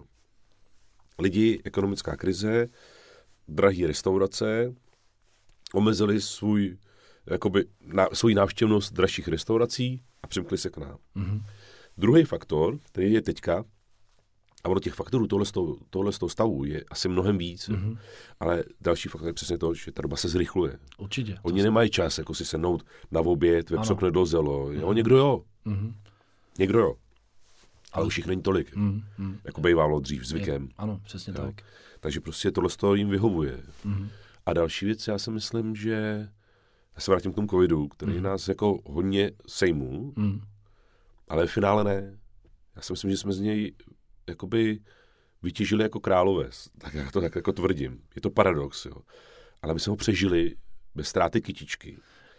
lidi, ekonomická krize, drahé restaurace, omezili svůj jakoby na, svoji návštěvnost dražších restaurací a přimkli se k nám. Mm-hmm. Druhý faktor, který je teďka, a ono těch faktorů tohle z toho, tohle z toho stavu je asi mnohem víc, mm-hmm. ale další faktor je přesně to, že ta doba se zrychluje. Určitě. Oni nemají čas jako si sednout na oběd, vepřokne do zelo. Mm-hmm. Jo, někdo jo. Mm-hmm. Někdo jo. Ale už jich není tolik, mm-hmm. jako bývalo dřív zvykem. Je, ano, přesně jo. tak. Takže prostě tohle z toho jim vyhovuje. Mm-hmm. A další věc, já si myslím, že já se vrátím k tomu covidu, který mm. nás jako hodně sejmul, mm. ale v finále ne. Já si myslím, že jsme z něj jakoby vytěžili jako králové. Tak já to tak jako tvrdím. Je to paradox, jo. Ale my jsme ho přežili bez ztráty kytičky.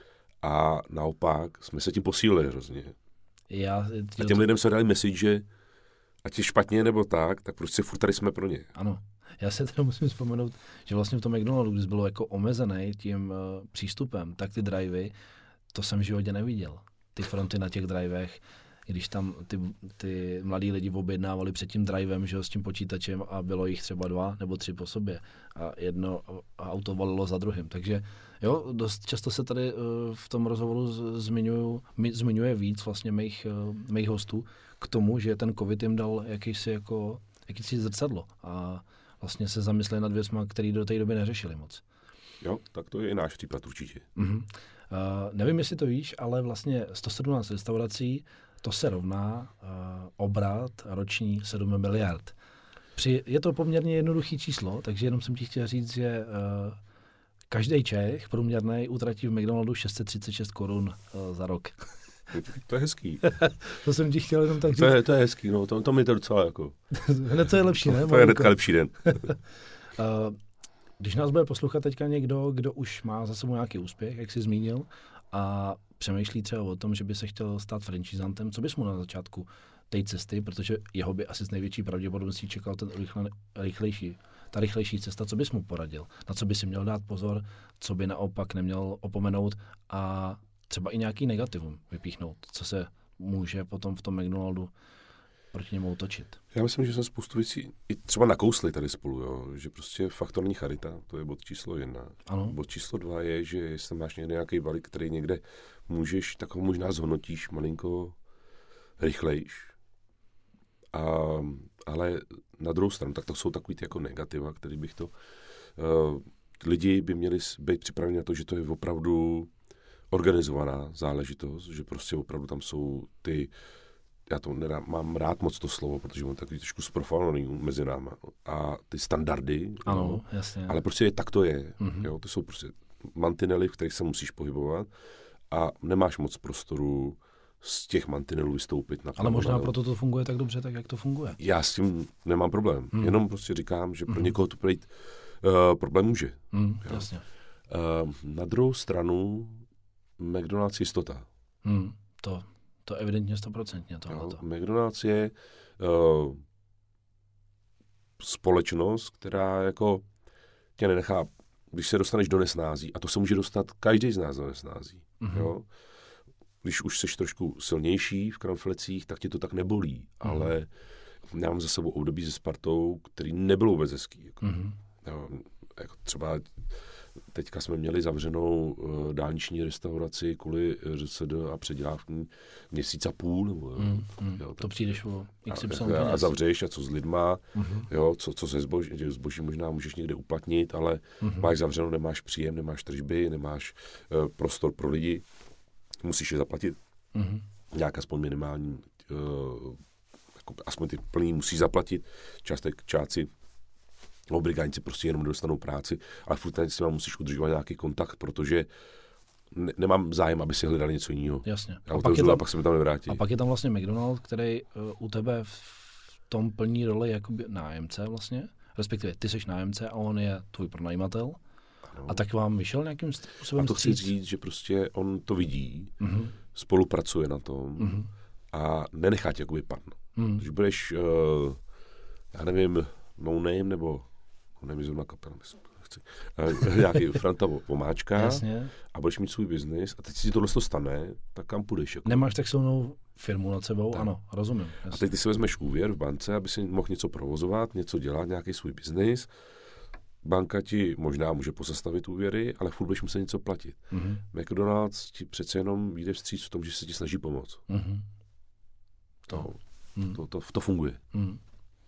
A naopak jsme se tím posílili hrozně. Já, a těm to... lidem se dali message, že ať je špatně nebo tak, tak prostě furt tady jsme pro ně. Ano. Já se teda musím vzpomenout, že vlastně v tom McDonaldu, když bylo jako omezený tím uh, přístupem, tak ty drivey, to jsem v životě neviděl. Ty fronty na těch drivech, když tam ty, ty mladí lidi objednávali před tím drivem, že jo, s tím počítačem a bylo jich třeba dva nebo tři po sobě a jedno auto valilo za druhým. Takže jo, dost často se tady uh, v tom rozhovoru zmiňuju, zmiňuje víc vlastně mých, uh, mých hostů k tomu, že ten covid jim dal jakýsi jako jakýsi zrcadlo a vlastně se zamysleli nad věcma, které do té doby neřešili moc. Jo, tak to je i náš případ určitě. Mm-hmm. Uh, nevím, jestli to víš, ale vlastně sto sedmnáct restaurací, to se rovná uh, obrat roční sedm miliard. Při, je to poměrně jednoduchý číslo, takže jenom jsem ti chtěl říct, že uh, každý Čech průměrný utratí v McDonaldu šest set třicet šest korun uh, za rok. To je hezký. To jsem ti chtěl jenom tak říct. To je, to je hezký, no, to, to mi to docela jako... Hned to je lepší, ne? To je hnedka lepší den. uh, když nás bude poslouchat teďka někdo, kdo už má za sebou nějaký úspěch, jak jsi zmínil, a přemýšlí třeba o tom, že by se chtěl stát franchisantem, co bys mu na začátku té cesty, protože jeho by asi s největší pravděpodobností čekal ten rychle, rychlejší, ta rychlejší cesta, co bys mu poradil? Na co by si měl dát pozor, co by naopak neměl opomenout a třeba i nějaký negativum vypíchnout, co se může potom v tom McDonaldu proti němu otočit? Já myslím, že jsme spoustu věcí i třeba nakousli tady spolu, jo? Že prostě faktorní charita, to je bod číslo jedna. Ano. Bod číslo dva je, že jestli máš někde nějaký balík, který někde můžeš, tak ho možná zhodnotíš malinko rychlejš. A, ale na druhou stranu, tak to jsou takový ty jako negativa, který bych to... Uh, lidi by měli být připraveni na to, že to je opravdu organizovaná záležitost, že prostě opravdu tam jsou ty... Já to nedám, mám rád moc to slovo, protože mám takový trošku zprofanovaný mezi náma. A ty standardy, ano, no, jasně. Ale prostě je, tak to je. Mm-hmm. Jo, to jsou prostě mantinely, v kterých se musíš pohybovat a nemáš moc prostoru z těch mantinelů vystoupit. Na Ale možná proto to funguje tak dobře, tak jak to funguje. Já s tím nemám problém. Mm. Jenom prostě říkám, že pro mm. někoho to projít uh, problém může. Mm, jasně. Uh, na druhou stranu McDonald's jistota. Mm, to... To evidentně stoprocentně tohleto. McDonald's je uh, společnost, která jako tě nenechá, když se dostaneš do nesnází, a to se může dostat každý z nás do nesnází. Mm-hmm. Jo? Když už jsi trošku silnější v kramflecích, tak tě to tak nebolí, mm-hmm. ale já mám za sebou období se Spartou, který nebylo vůbec hezký. Jako, mm-hmm. jo, jako třeba teďka jsme měli zavřenou uh, dálniční restauraci kvůli R S D a předělávní měsíc a půl. Nebo, mm, mm. Jo, to přijdeš o X Y a, a zavřeš a co s lidma, mm-hmm. jo, co, co se zboží, zboží možná můžeš někde uplatnit, ale mm-hmm. máš zavřenou, nemáš příjem, nemáš tržby, nemáš uh, prostor pro lidi, musíš je zaplatit. Mm-hmm. Nějak aspoň minimální, uh, jako aspoň ty plný musíš zaplatit, částek čáci. Obrigánci prostě jenom dostanou práci, ale furt s nima musíš udržovat nějaký kontakt, protože ne, nemám zájem, aby si hledali něco jiného. Jasně. Já a, pak tam, a pak se mi tam nevrátí. A pak je tam vlastně McDonald, který uh, u tebe v tom plní roli jakoby nájemce vlastně, respektive ty seš nájemce a on je tvůj pronajímatel. Ano. A tak vám vyšel nějakým způsobem A to stříc? chci říct, že prostě on to vidí, uh-huh. spolupracuje na tom uh-huh. a nenechá tě jakoby padnout. Uh-huh. Když budeš, uh, já nevím, no name nebo nevím, zrovna kapela, chci, uh, nějaký Franta Vomáčka Jasně. a budeš mít svůj biznis a teď si tohle to stane, tak kam půjdeš? Jako? Nemáš tak silnou firmu nad sebou? Tak. Ano, rozumím. Jasně. A teď ty si vezmeš úvěr v bance, aby si mohl něco provozovat, něco dělat, nějaký svůj biznis. Banka ti možná může pozastavit úvěry, ale furt budeš muset něco platit. Mm-hmm. McDonald's ti přece jenom vyjde vstříc v tom, že se ti snaží pomoct. Mm-hmm. To, mm. to, to, to funguje. Mm.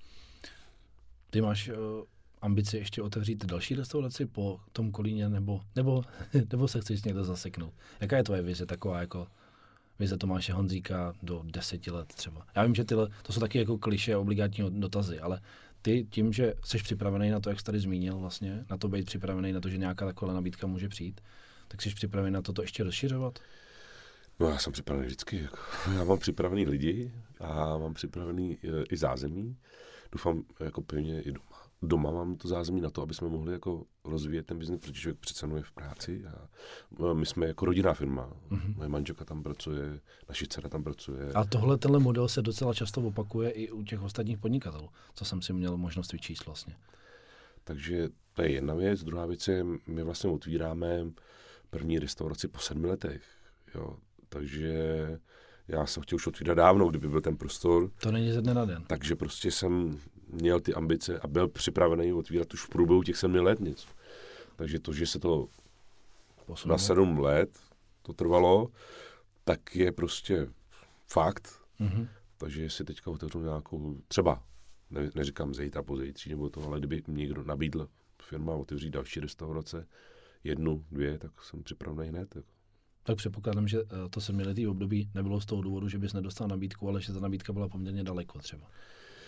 Ty máš uh, ambici ještě otevřít další restauraci po tom Kolíně, nebo, nebo, nebo se chceš někde zaseknout? Jaká je tvoje vize taková jako vize Tomáše Honzíka do deseti let třeba? Já vím, že tyhle, to jsou taky jako klišé obligátní dotazy, ale ty tím, že jsi připravený na to, jak jsi tady zmínil vlastně, na to být připravený na to, že nějaká taková nabídka může přijít, tak jsi připravený na to, to ještě rozšiřovat? No já jsem připravený vždycky. Jako. Já mám připravený lidi a mám připravený e, i zázemí. Doufám jako pevně i doma. Doma mám to zázemí na to, aby jsme mohli jako rozvíjet ten biznes, protože člověk přece je v práci a my jsme jako rodinná firma. Mm-hmm. Moje manželka tam pracuje, naše dcera tam pracuje. A tohle, tenhle model se docela často opakuje i u těch ostatních podnikatelů, co jsem si měl možnost vyčíst vlastně. Takže to je jedna věc. Druhá věc je, my vlastně otvíráme první restauraci po sedmi letech. Jo. Takže já jsem chtěl už otvírat dávno, kdyby byl ten prostor. To není ze dne na den. Takže prostě jsem měl ty ambice a byl připravený otvírat už v průběhu těch sedmi let něco. Takže to, že se to Posunulo. na sedm let to trvalo, tak je prostě fakt. Mm-hmm. Takže jestli teďka otevřu nějakou, třeba, ne, neříkám zítra, pozítří nebo to, ale kdyby někdo nabídl firma otevřít další restaurace, jednu, dvě, tak jsem připravený hned. Tak. Tak předpokládám, že to sedmiletý období nebylo z toho důvodu, že bys nedostal nabídku, ale že ta nabídka byla poměrně daleko třeba.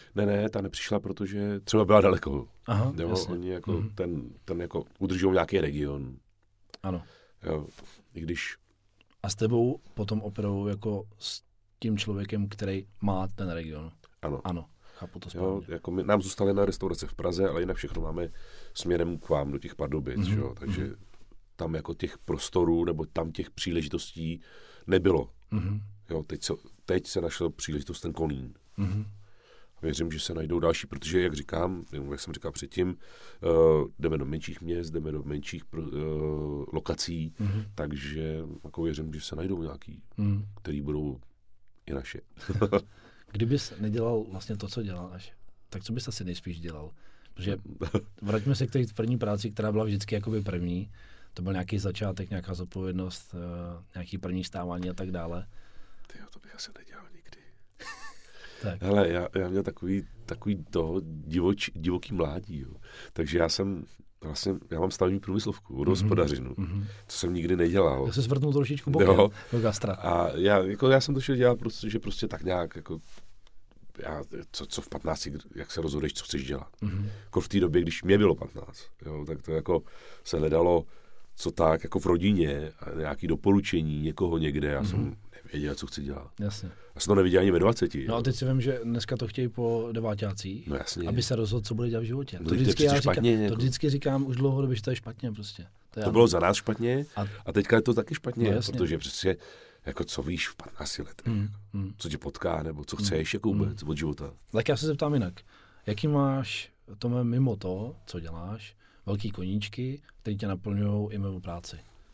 Ne, ne, ta nepřišla, protože třeba byla daleko. Aha, jo, jasně. oni jako Mhm. ten, ten jako udržují nějaký region. Ano. Jo, i když... A s tebou potom operují jako s tím člověkem, který má ten region. Ano. Ano, chápu to Jo, správně. jako my, nám zůstala jedna restaurace v Praze, ale jinak všechno máme směrem k vám do těch Pardubic, Mhm, jo, takže mhm. tam jako těch prostorů nebo tam těch příležitostí nebylo. Mhm, Jo, teď, se, teď se našel příležitost ten Kolín. mhm. A věřím, že se najdou další, protože, jak říkám, jak jsem říkal předtím, uh, jdeme do menších měst, jdeme do menších uh, lokací, Mhm. takže jako věřím, že se najdou nějaký, Mhm. který budou i naše. Kdybys nedělal vlastně to, co děláš, tak co bys asi nejspíš dělal? Protože vraťme se k té první práci, která byla vždycky jakoby první. To byl nějaký začátek, nějaká zodpovědnost, uh, nějaký první stávání a tak dále. Tyjo, to bych asi nedělal nikdy. Tak. Hele, já, já měl takový, takový to divoč, divoký mládí, jo. Takže já jsem vlastně, já mám stavební průmyslovku, vodohospodařinu, Mhm. co jsem nikdy nedělal. Já se zvrtnul trošičku bokem Jo. do gastra. A já, jako, já jsem to šel dělat, protože prostě tak nějak, jako, já, co, co v patnácti, jak se rozhodneš, co chceš dělat. Mhm. Jako v té době, když mě bylo patnáct, jo, tak to jako se hledalo, co tak, jako v rodině, a nějaké doporučení někoho někde, já Mhm. jsem nevěděl, co chci dělat. Jasně. Já jsem to neviděl ani ve dvaceti. No jo. a teď si vím, že dneska to chtějí po deváťácích, No jasně. aby se rozhodl, co bude dělat v životě. No, to, to je vždycky přece já říkám, špatně, to jako. vždycky říkám už dlouhodobě, že to je špatně prostě. To, To já- bylo za nás špatně A- a teďka je to taky špatně, No, jasně. protože přece jako co víš v patnácti letech, Hmm, hmm. co tě potká, nebo co chceš, jako vůbec od života. Tak já se zeptám jinak. Jaký máš, Tome, mimo to, co děláš, velký koníčky, které tě naplňují i mimo práci?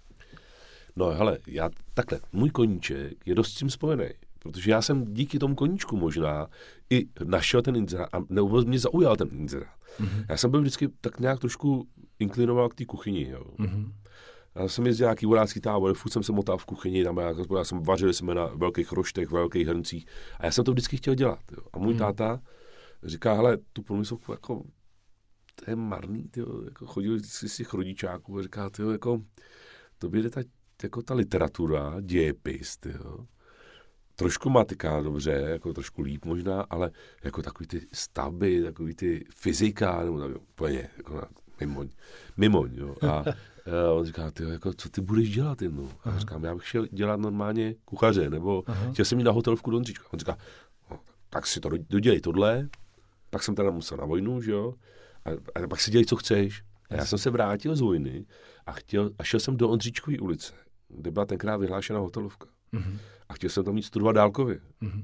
No hele, já takhle, můj koníček je dost s tím spojený, protože já jsem díky tomu koníčku možná i našel ten inzerát a nebo mě zaujal ten inzerát. Mhm. Já jsem byl vždycky tak nějak trošku inklinoval k té kuchyni, jo. Mhm. Já jsem jezdil nějaký vodácký tábor, furt jsem se motal v kuchyni, tam já, já jsem vařili jsme na velkých roštech, velkých hrncích a já jsem to vždycky chtěl dělat. Jo. A můj Hmm. táta říká, hele, tu průmyslovku jako, to je marný, tyjo, jako chodil vždycky z těch rodičáků a říká, tyjo, jako, to by jde ta, jako ta literatura, dějepis, tyjo. Trošku matika, dobře, jako trošku líp možná, ale jako takový ty stavby, takový ty fyzika, nebo tak úplně, jako na, mimoň, mimoň, jo. A a on říká, ty, jako, co ty budeš dělat jednou? A já říkám, já bych šel dělat normálně kuchaře, nebo Aha. chtěl jsem jít na hotelovku do Ondříčka. On říká, no, tak si to do- dodělej tohle, pak jsem teda musel na vojnu, že jo, a, a pak si dělej, co chceš. A já Jasně. jsem se vrátil z vojny a, chtěl, a šel jsem do Ondříčkové ulice, kde byla tenkrát vyhlášená hotelovka. Mhm. A chtěl jsem tam mít studovat dálkově. Mhm.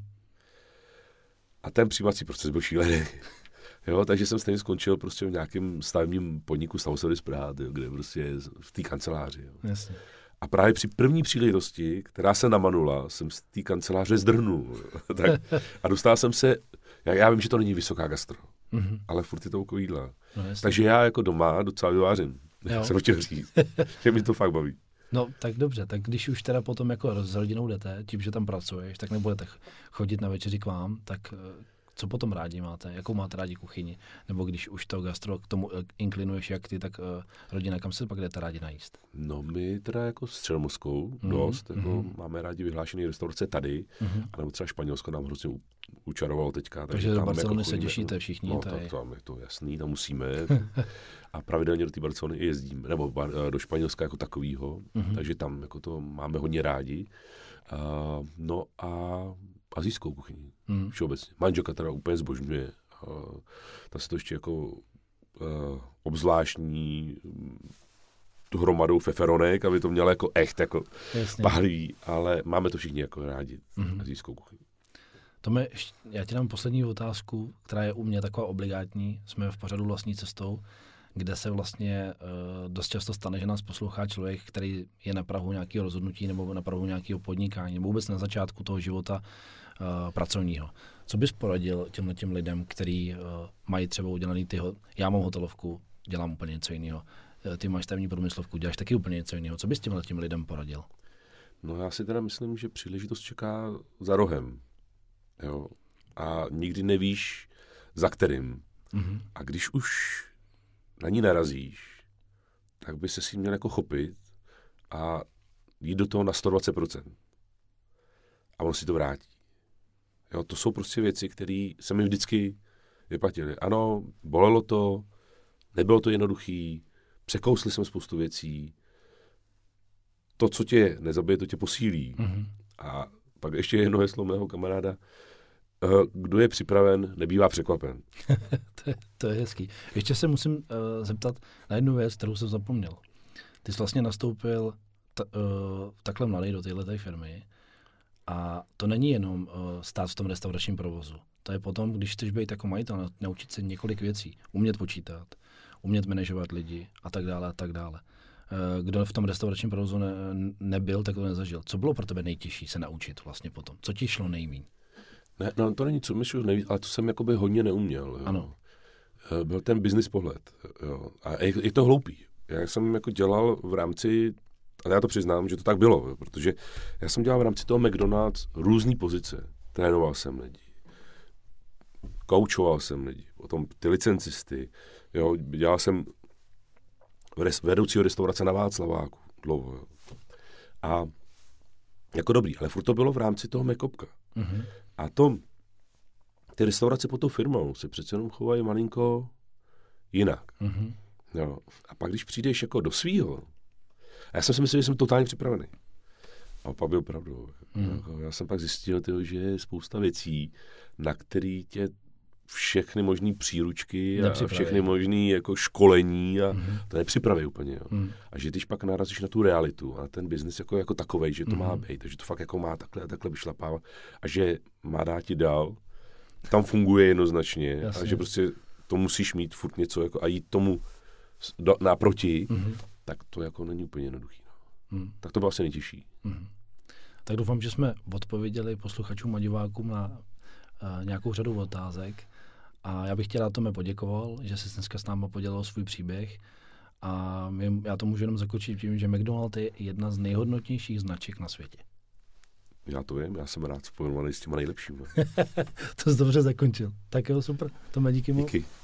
A ten přijímací proces byl šílený. Jo, takže jsem stejně skončil prostě v nějakém stavebním podniku Stavosovy Praha, kde prostě v té kanceláři. Jo. Jasně. A právě při první příležitosti, která se namanula, jsem z té kanceláře zdrhnul. tak, a dostal jsem se, já, já vím, že to není vysoká gastro, Mhm. ale furt je to oko jídla. No, jasně. Takže já jako doma docela vyvářím. Jo. Jsem chtěl říct, že mi to fakt baví. No tak dobře, tak když už teda potom jako s rodinou jdete, tím, že tam pracuješ, tak nebudete ch- chodit na večeři k vám, tak eh, co potom rádi máte? Jakou máte rádi kuchyni? Nebo když už to gastro k tomu eh, inklinuješ jak ty, tak uh, rodina, kam se pak jdete rádi najíst? No my teda jako středomorskou Mhm, dost, jako mhm. máme rádi vyhlášené restaurace tady, Mhm. anebo třeba Španělsko nám hrozně u- učarovalo teďka. Takže do tam Barcelony se chodíme- těšíte všichni, No, to je- tak tam je to jasný, tam musíme. A pravidelně do té Barcelony i jezdíme, nebo bar- do Španělska jako takovýho, Mhm. takže tam jako to máme hodně rádi. Uh, no a asijskou kuchyni, Mhm. všeobecně. Manželka teda úplně zbožňuje. Uh, ta se to ještě jako uh, obzvláštní mm, tu hromadou feferonek, aby to mělo jako echt, jako Jasně. pálí, ale máme to všichni jako rádi, Mhm. asijskou kuchyni. Tome, ještě- já ti dám poslední otázku, která je u mě taková obligátní. Jsme v pořadu Vlastní cestou, kde se vlastně uh, dost často stane, že nás poslouchá člověk, který je na prahu nějakého rozhodnutí nebo na prahu nějakého podnikání, nebo vůbec na začátku toho života uh, pracovního. Co bys poradil těmhle těm lidem, kteří uh, mají třeba udělaný tyho, já mám hotelovku, dělám úplně něco jiného, uh, ty máš stavební průmyslovku, děláš taky úplně něco jiného. Co bys těmhle těm lidem poradil? No já si teda myslím, že příležitost čeká za rohem. Jo? A nikdy nevíš, za kterým. Mhm. A když už na ní narazíš, tak by se si měl jako chopit a jít do toho na sto dvacet procent. A on si to vrátí. Jo, to jsou prostě věci, které se mi vždycky vyplatili. Ano, bolelo to, nebylo to jednoduchý, překousli jsme spoustu věcí. To, co tě nezabije, to tě posílí. Mm-hmm. A pak ještě jedno heslo mého kamaráda, kdo je připraven, nebývá překvapen. to, je, to je hezký. Ještě se musím uh, zeptat na jednu věc, kterou jsem zapomněl. Ty jsi vlastně nastoupil ta, uh, takhle mladý do téhleté firmy a to není jenom uh, stát v tom restauračním provozu. To je potom, když chceš být jako majitel, naučit se několik věcí. Umět počítat, umět manažovat lidi a tak dále a tak dále. Uh, kdo v tom restauračním provozu ne, nebyl, tak to nezažil. Co bylo pro tebe nejtěžší se naučit vlastně potom? Co ti šlo nejmíň? Ne, no to není co mi šlo nejvíc, ale to jsem jakoby hodně neuměl. Jo. Ano. Byl ten business pohled. Jo. A je, je to hloupý. Já jsem jako dělal v rámci, a já to přiznám, že to tak bylo, jo, protože já jsem dělal v rámci toho McDonald's různý pozice. Trénoval jsem lidi, koučoval jsem lidi, potom ty licencisty, jo, dělal jsem vedoucího restaurace na Václaváku dlouho. Jo. A jako dobrý, ale furt to bylo v rámci toho Mekopka. Mm-hmm. A to, ty restaurace pod tou firmou se přece jenom chovají malinko jinak. Mm-hmm. Jo. A pak, když přijdeš jako do svýho, a já jsem si myslel, že jsem totálně připravený. A pak byl pravdou. Mm-hmm. Já jsem pak zjistil, tyho, že je spousta věcí, na který tě všechny možný příručky a všechny možný jako školení a mm-hmm. to nepřipraví úplně. Jo. Mm. A že když pak narazíš na tu realitu a ten biznis jako, jako takovej, že to mm. má být, že to fakt jako má takhle a takhle vyšlapávat a že má dát ti dál, tam funguje jednoznačně. Jasně. A že prostě to musíš mít furt něco jako a jít tomu do, naproti, mm. tak to jako není úplně jednoduchý. No. Mm. Tak to bylo asi nejtěžší. Mm. Tak doufám, že jsme odpověděli posluchačům a divákům na uh, nějakou řadu otázek. A já bych tě rád Tome poděkoval, že jsi dneska s náma podělil svůj příběh. A my, já to můžu jenom zakončit tím, že McDonald's je jedna z nejhodnotnějších značek na světě. Já to vím, já jsem rád spojovaný s těma nejlepšíma. To jsi dobře zakončil. Tak jo, super. Tome, díky moc. Díky.